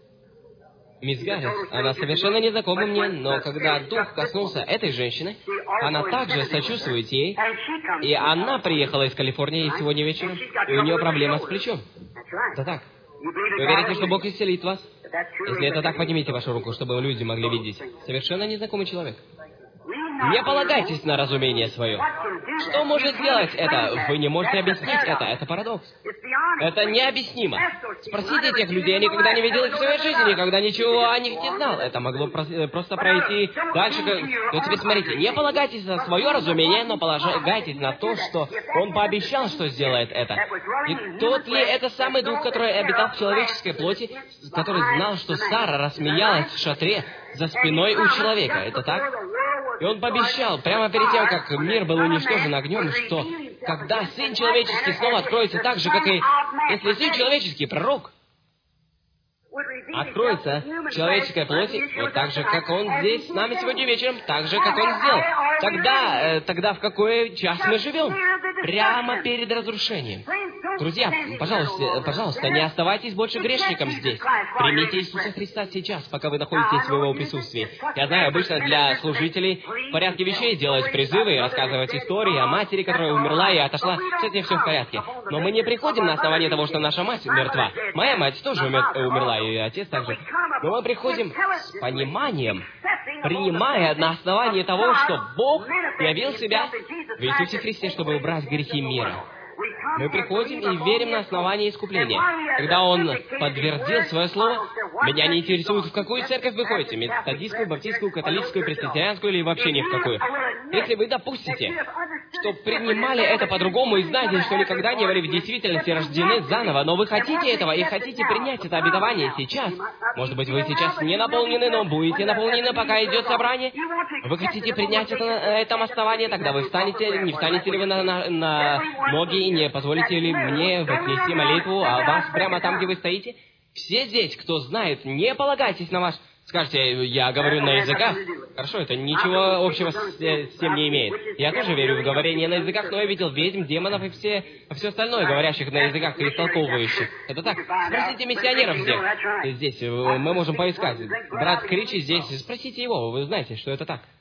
Мисс Гаррис, она совершенно не знакома мне, но когда дух коснулся этой женщины, она также сочувствует ей, и она приехала из Калифорнии сегодня вечером, и у нее проблема с плечом. Это так. Вы верите, что Бог исцелит вас? Если это так, поднимите вашу руку, чтобы люди могли видеть. Совершенно незнакомый человек. Не полагайтесь на разумение свое. Что может сделать это? Вы не можете объяснить это. Это парадокс. Это необъяснимо. Спросите тех людей, я никогда не видел их в своей жизни, никогда ничего о них не знал. Это могло просто пройти дальше. Но теперь смотрите, не полагайтесь на свое разумение, но полагайтесь на то, что он пообещал, что сделает это. И тот ли это самый дух, который обитал в человеческой плоти, который знал, что Сара рассмеялась в шатре за спиной у человека? Это так? И он пообещал, прямо перед тем, как мир был уничтожен огнем, что когда Сын Человеческий снова откроется так же, как и если Сын Человеческий, пророк, откроется в человеческой плоти, вот так же, как Он здесь с нами сегодня вечером, так же, как Он сделал. Тогда в какой час мы живем? Прямо перед разрушением. Друзья, пожалуйста, не оставайтесь больше грешником здесь. Примите Иисуса Христа сейчас, пока вы находитесь в Его присутствии. Я знаю, обычно для служителей в порядке вещей делать призывы и рассказывать истории о матери, которая умерла и отошла. С этим все в порядке. Но мы не приходим на основании того, что наша мать мертва. Моя мать тоже умерла, и отец также. Но мы приходим с пониманием, принимая на основании того, что Бог явил себя в Иисусе Христе, чтобы убрать грехи мира. Мы приходим и верим на основании искупления. Когда Он подтвердил свое слово, меня не интересует, в какую церковь вы ходите, методистскую, баптистскую, католическую, пресвитерианскую или вообще ни в какую. Если вы допустите, что принимали это по-другому и знаете, что никогда не были в действительности рождены заново, но вы хотите этого и хотите принять это обетование сейчас, может быть, вы сейчас не наполнены, но будете наполнены, пока идет собрание, вы хотите принять это на этом основании, тогда вы встанете, не встанете ли вы на ноги и не позволите ли мне вознести молитву о вас прямо там, где вы стоите? Все здесь, кто знает, не полагайтесь на ваш... Скажете, я говорю на языках. Хорошо, это ничего общего с тем не имеет. Я тоже верю в говорение на языках, но я видел ведьм, демонов и все остальное, говорящих на языках и истолковывающих. Это так. Спросите миссионеров здесь. Мы можем поискать. Брат Кричи здесь. Спросите его, вы знаете, что это так.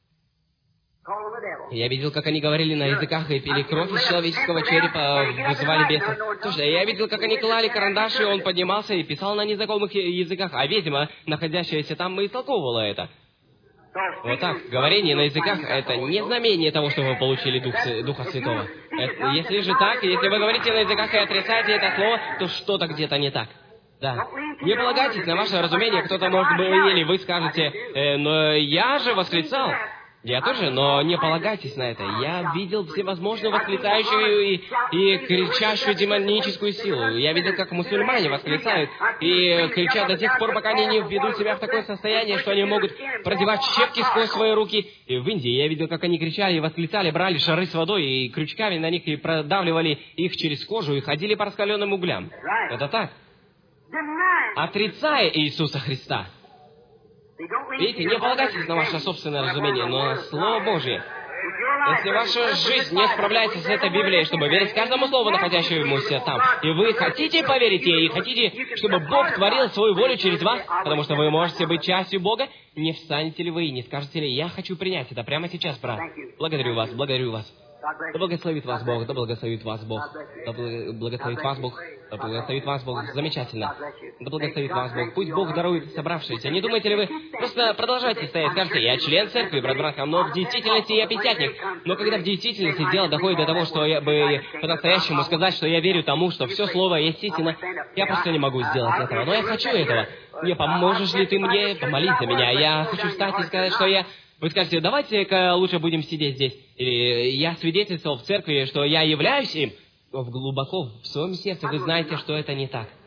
Я видел, как они говорили на языках и пили кровь из человеческого черепа, вызывали бесов. Слушай, я видел, как они клали карандаши, он поднимался и писал на незнакомых языках, а ведьма, находящаяся там, истолковывала это. Вот так, говорение на языках — это не знамение того, что вы получили Духа Святого. Если же так, если вы говорите на языках и отрицаете это слово, то что-то где-то не так. Да. Не полагайтесь на ваше разумение, кто-то, может быть, или вы скажете, но я же восклицал. Я тоже, но не полагайтесь на это. Я видел всевозможную восклицающую и кричащую демоническую силу. Я видел, как мусульмане восклицают и кричат до тех пор, пока они не введут себя в такое состояние, что они могут продевать щепки сквозь свои руки. И в Индии я видел, как они кричали и восклицали, брали шары с водой и крючками на них и продавливали их через кожу и ходили по раскаленным углям. Это так. Отрицая Иисуса Христа. Видите, не полагайтесь на ваше собственное разумение, но на Слово Божье. Если ваша жизнь не справляется с этой Библией, чтобы верить каждому слову, находящемуся там, и вы хотите поверить ей, и хотите, чтобы Бог творил свою волю через вас, потому что вы можете быть частью Бога, не встанете ли вы и не скажете ли, я хочу принять это прямо сейчас, брат. Благодарю вас, благодарю вас. Да благословит вас Бог, да благословит вас Бог, да благословит вас Бог, да благословит вас Бог, замечательно, да благословит вас Бог. Пусть Бог дарует собравшиеся. Не думаете ли вы, просто продолжайте стоять, скажете, я член церкви, брат Бранхам, но в действительности я пятидесятник. Но когда в действительности дело доходит до того, что я бы по-настоящему сказать, что я верю тому, что все слово есть истина, я просто не могу сделать этого. Но я хочу этого. Не поможешь ли ты мне помолить за меня? Я хочу встать и сказать, что я... Вы скажете, давайте-ка лучше будем сидеть здесь. Или я свидетельствовал в церкви, что я являюсь им. Но глубоко в своем сердце вы знаете, что это не так.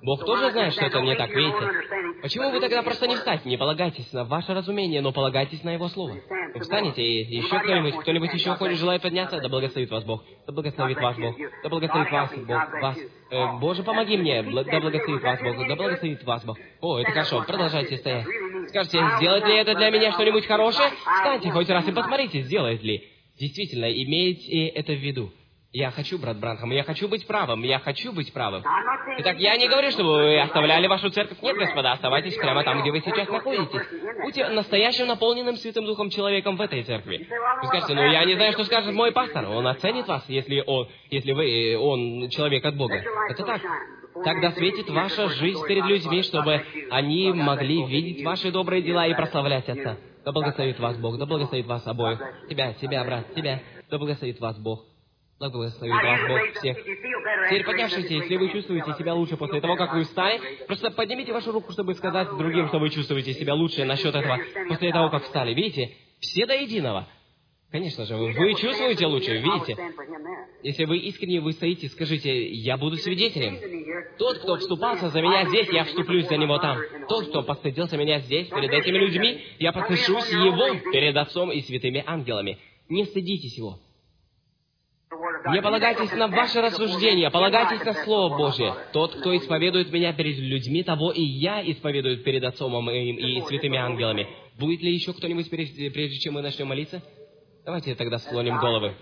Бог тоже знает, что это не так, видите? Почему вы тогда просто не встать? Не полагайтесь на ваше разумение, но полагайтесь на Его Слово. Вы встанете, и еще кто-нибудь еще желает подняться? Да благословит вас Бог. Да благословит вас Бог. Да благословит вас Бог. Вас. Боже, помоги мне. Да благословит вас Бог. Да благословит вас Бог. О, это хорошо. Продолжайте стоять. Скажите, сделает ли это для меня что-нибудь хорошее? Встаньте хоть раз и посмотрите, сделает ли. Действительно, имейте это в виду. Я хочу, брат Бранхам, я хочу быть правым, я хочу быть правым. Итак, я не говорю, чтобы вы оставляли вашу церковь. Нет, господа, оставайтесь прямо там, где вы сейчас находитесь. Будьте настоящим, наполненным Святым Духом человеком в этой церкви. Вы скажете, ну я не знаю, что скажет мой пастор. Он оценит вас, если он человек от Бога. Это так. Тогда светит ваша жизнь перед людьми, чтобы они могли видеть ваши добрые дела и прославлять Отца. Да благословит вас Бог, да благословит вас обоих. Тебя, брат, тебя. Да благословит вас Бог. Да благословит вас Бог всех. Теперь поднявшись, если вы чувствуете себя лучше после того, как вы встали, просто поднимите вашу руку, чтобы сказать другим, что вы чувствуете себя лучше насчет этого после того, как встали. Видите? Все до единого. Конечно же, вы чувствуете лучше, видите? Если вы искренне, вы стоите, скажите, я буду свидетелем. Тот, кто вступался за меня здесь, я вступлюсь за него там. Тот, кто постыдился меня здесь, перед этими людьми, я постыжусь его перед Отцом и святыми ангелами. Не стыдитесь его. Не полагайтесь на ваше рассуждение, полагайтесь на Слово Божие. Тот, кто исповедует меня перед людьми, того и я исповедую перед Отцом и святыми ангелами. Будет ли еще кто-нибудь, прежде чем мы начнем молиться? Давайте тогда склоним головы.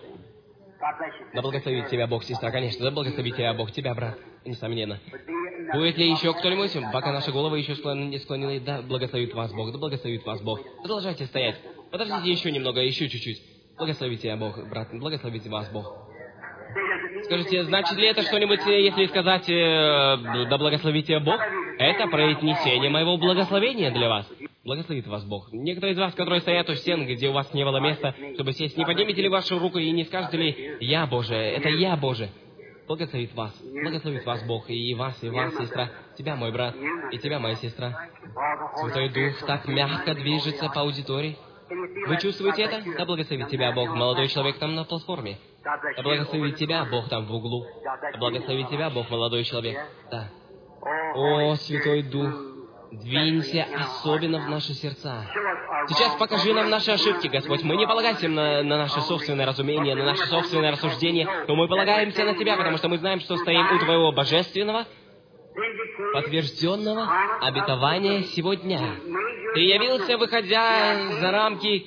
Да благословит тебя Бог, сестра, конечно. Да благословит тебя Бог, тебя, брат, несомненно. Будет ли еще кто-нибудь, пока наши головы еще не склонены? Да благословит вас Бог, да благословит вас Бог. Продолжайте стоять. Подождите еще немного, еще чуть-чуть. Благословите тебя Бог, брат, благословите вас Бог. Скажите, значит ли это что-нибудь, если сказать «Да благословит тебя Бог»? Это произнесение моего благословения для вас. Благословит вас Бог. Некоторые из вас, которые стоят у стен, где у вас не было места, чтобы сесть, не поднимете ли вашу руку и не скажете ли «Я Боже», это «Я Боже». Благословит вас Бог, и вас, сестра, тебя, мой брат, и тебя, моя сестра. Святой Дух так мягко движется по аудитории. Вы чувствуете это? Да благословит тебя Бог, молодой человек там на платформе. Да благословит тебя Бог там в углу. Да благословит тебя Бог, молодой человек. Да. О, Святой Дух, двинься особенно в наши сердца. Сейчас покажи нам наши ошибки, Господь. Мы не полагаемся на наше собственное разумение, на наше собственное рассуждение, но мы полагаемся на Тебя, потому что мы знаем, что стоим у Твоего божественного, подтвержденного обетования сегодня. Ты явился, выходя за рамки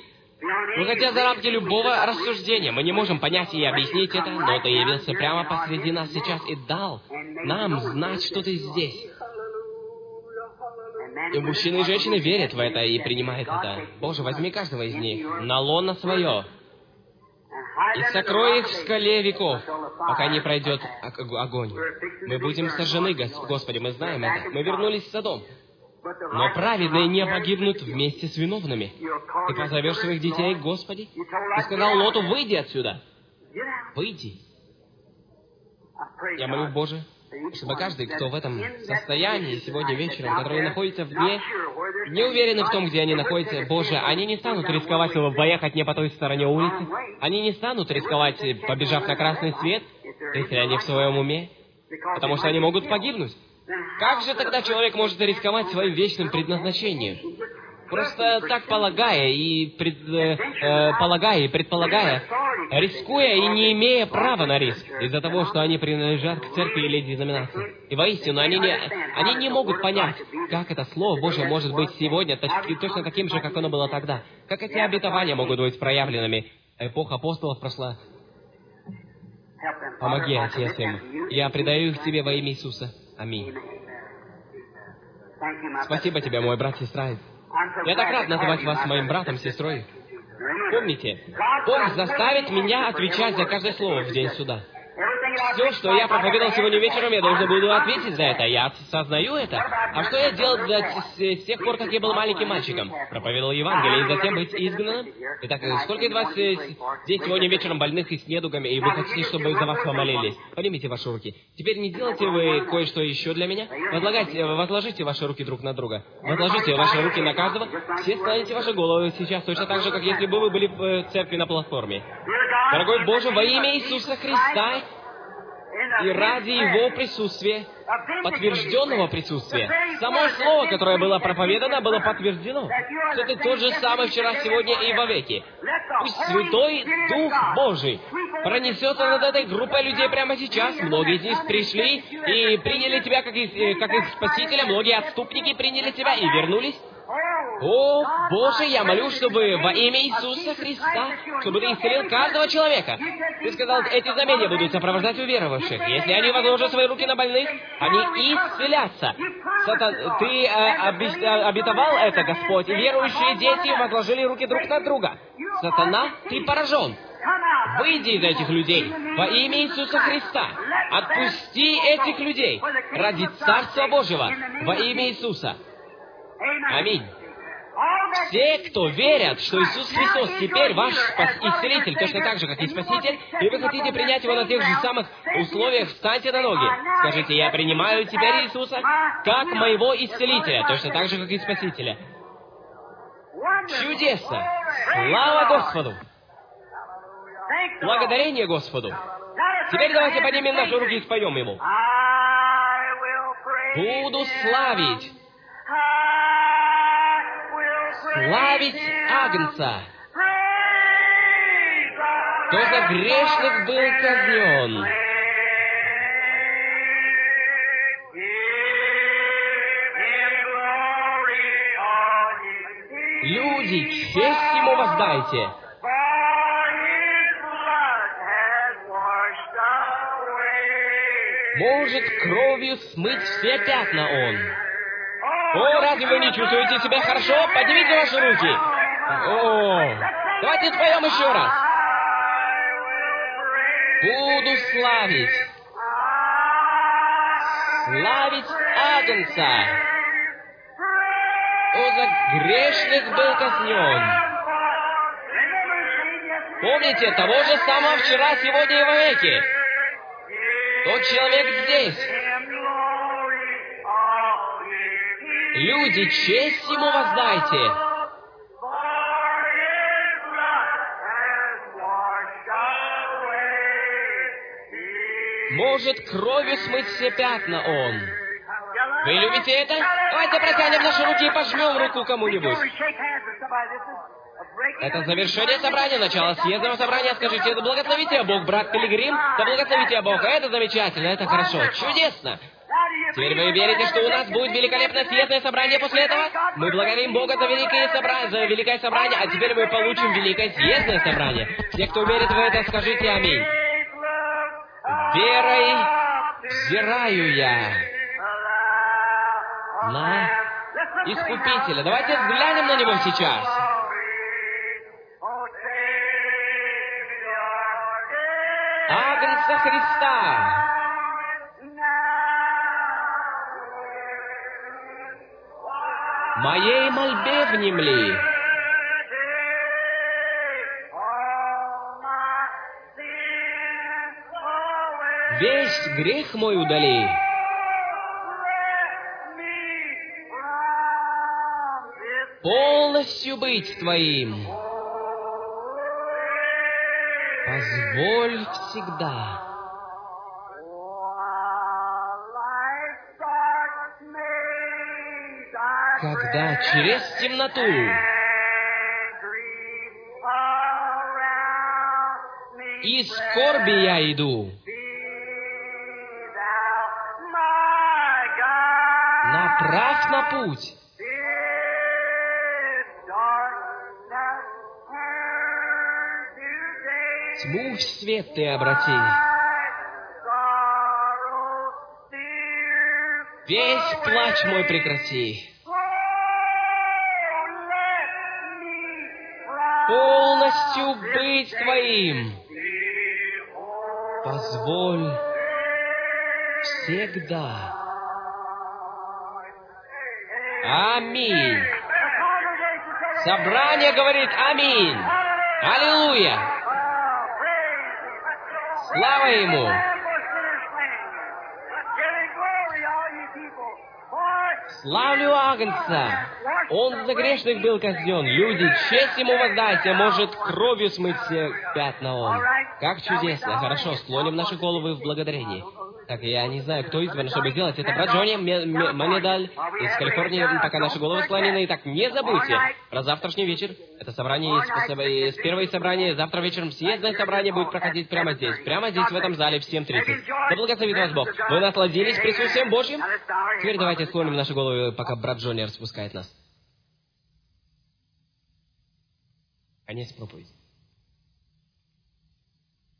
любого рассуждения. Мы не можем понять и объяснить это, но Ты явился прямо посреди нас сейчас и дал нам знать, что Ты здесь. И мужчины и женщины верят в это и принимают это. Боже, возьми каждого из них на лоно свое и сокрой их в скале веков, пока не пройдет огонь. Мы будем сожжены, Господи, мы знаем это. Мы вернулись в Содом. Но праведные не погибнут вместе с виновными. Ты позовешь своих детей, Господи? Ты сказал Лоту, выйди отсюда. Выйди. Я молю, Боже, чтобы каждый, кто в этом состоянии сегодня вечером, который находится не уверены в том, где они находятся, Боже, они не станут рисковать, чтобы поехать не по той стороне улицы. Они не станут рисковать, побежав на красный свет, если они в своем уме, потому что они могут погибнуть. Как же тогда человек может рисковать своим вечным предназначением? Просто так полагая и предполагая, рискуя и не имея права на риск, из-за того, что они принадлежат к церкви или деноминации. И воистину, они не могут понять, как это Слово Божие может быть сегодня точно таким же, как оно было тогда. Как эти обетования могут быть проявленными. Эпоха апостолов прошла. Помоги, Отец, им. Я предаю их Тебе во имя Иисуса. Аминь. Спасибо Тебе, мой брат, сестра. Я так рад называть вас моим братом, сестрой. Помните, Бог заставит меня отвечать за каждое слово в день суда. Все, что я проповедовал сегодня вечером, я должен буду ответить за это. Я осознаю это. А что я делал с тех пор, как я был маленьким мальчиком? Проповедовал Евангелие и затем быть изгнанным? Итак, сколько из вас здесь сегодня вечером больных и с недугами, и вы хотите, чтобы за вас помолились? Поднимите ваши руки. Теперь не делайте вы кое-что еще для меня? Возложите ваши руки друг на друга. Возложите ваши руки на каждого. Все склоните ваши головы сейчас, точно так же, как если бы вы были в церкви на платформе. Дорогой Боже, во имя Иисуса Христа, И ради Его присутствия, подтвержденного присутствия, само слово, которое было проповедано, было подтверждено, что ты тот же самый вчера, сегодня и вовеки. Пусть Святой Дух Божий пронесется над этой группой людей прямо сейчас. Многие из них пришли и приняли Тебя как их Спасителя, многие отступники приняли Тебя и вернулись. О, Боже, я молю, чтобы во имя Иисуса Христа, чтобы Ты исцелил каждого человека. Ты сказал, эти знамения будут сопровождать уверовавших. Если они возложат свои руки на больных, они исцелятся. Ты обетовал это, Господь, и верующие дети возложили руки друг на друга. Сатана, Ты поражен. Выйди из этих людей во имя Иисуса Христа. Отпусти этих людей ради Царства Божьего во имя Иисуса. Аминь. Все, кто верят, что Иисус Христос теперь ваш исцелитель, точно так же, как и Спаситель, и вы хотите принять Его на тех же самых условиях, встаньте на ноги. Скажите, я принимаю теперь Иисуса как моего исцелителя, точно так же, как и Спасителя. Чудесно! Слава Господу! Благодарение Господу! Теперь давайте поднимем наши руки и споем Ему. Буду славить Агнца, кто за грешных был казнен. Люди, честь Ему воздайте. Может кровью смыть все пятна Он. О, разве вы не чувствуете себя хорошо? Поднимите ваши руки. О, давайте споем еще раз. Буду славить Агнца, кто за грешных был казнен. Помните, того же самого вчера, сегодня и вовеки. Тот человек здесь. Люди, честь Ему воздайте. Может кровью смыть все пятна Он. Вы любите это? Давайте протянем наши руки и пожмем руку кому-нибудь. Это завершение собрания, начало съездного собрания. Скажите, да благослови тебя Бог, брат Пилигрим. Да благослови тебя Бог. Это замечательно, это хорошо, чудесно. Теперь вы верите, что у нас будет великолепное съездное собрание после этого? Мы благодарим Бога за великое собрание, а теперь мы получим великое съездное собрание. Все, кто верит в это, скажите аминь. Верой взираю я на Искупителя. Давайте взглянем на Него сейчас. Агнца Христа. Моей мольбе внемли. Весь грех мой удали. Полностью быть Твоим. Позволь всегда. Когда через темноту и скорби я иду, направь на путь. Тьму в свет Ты обрати. Весь плач мой прекрати. Полностью быть Твоим. Позволь всегда. Аминь. Собрание говорит аминь. Аллилуйя. Слава Ему. Славлю Агнца. Он за грешных был казнен. Люди, честь Ему воздайте, может кровью смыть все пятна Он. Как чудесно. Хорошо, склоним наши головы в благодарении. Так, я не знаю, кто избран, чтобы сделать это. Брат Джонни, Манедаль из Калифорнии, пока наши головы склонены. Итак, не забудьте про завтрашний вечер. Это собрание из первое собрание. Завтра вечером съездное собрание будет проходить прямо здесь, в этом зале, в 7:30. Да благословит вас Бог. Вы насладились присутствием Божьим? Теперь давайте склоним наши головы, пока брат Джонни распускает нас. Конец проповеди.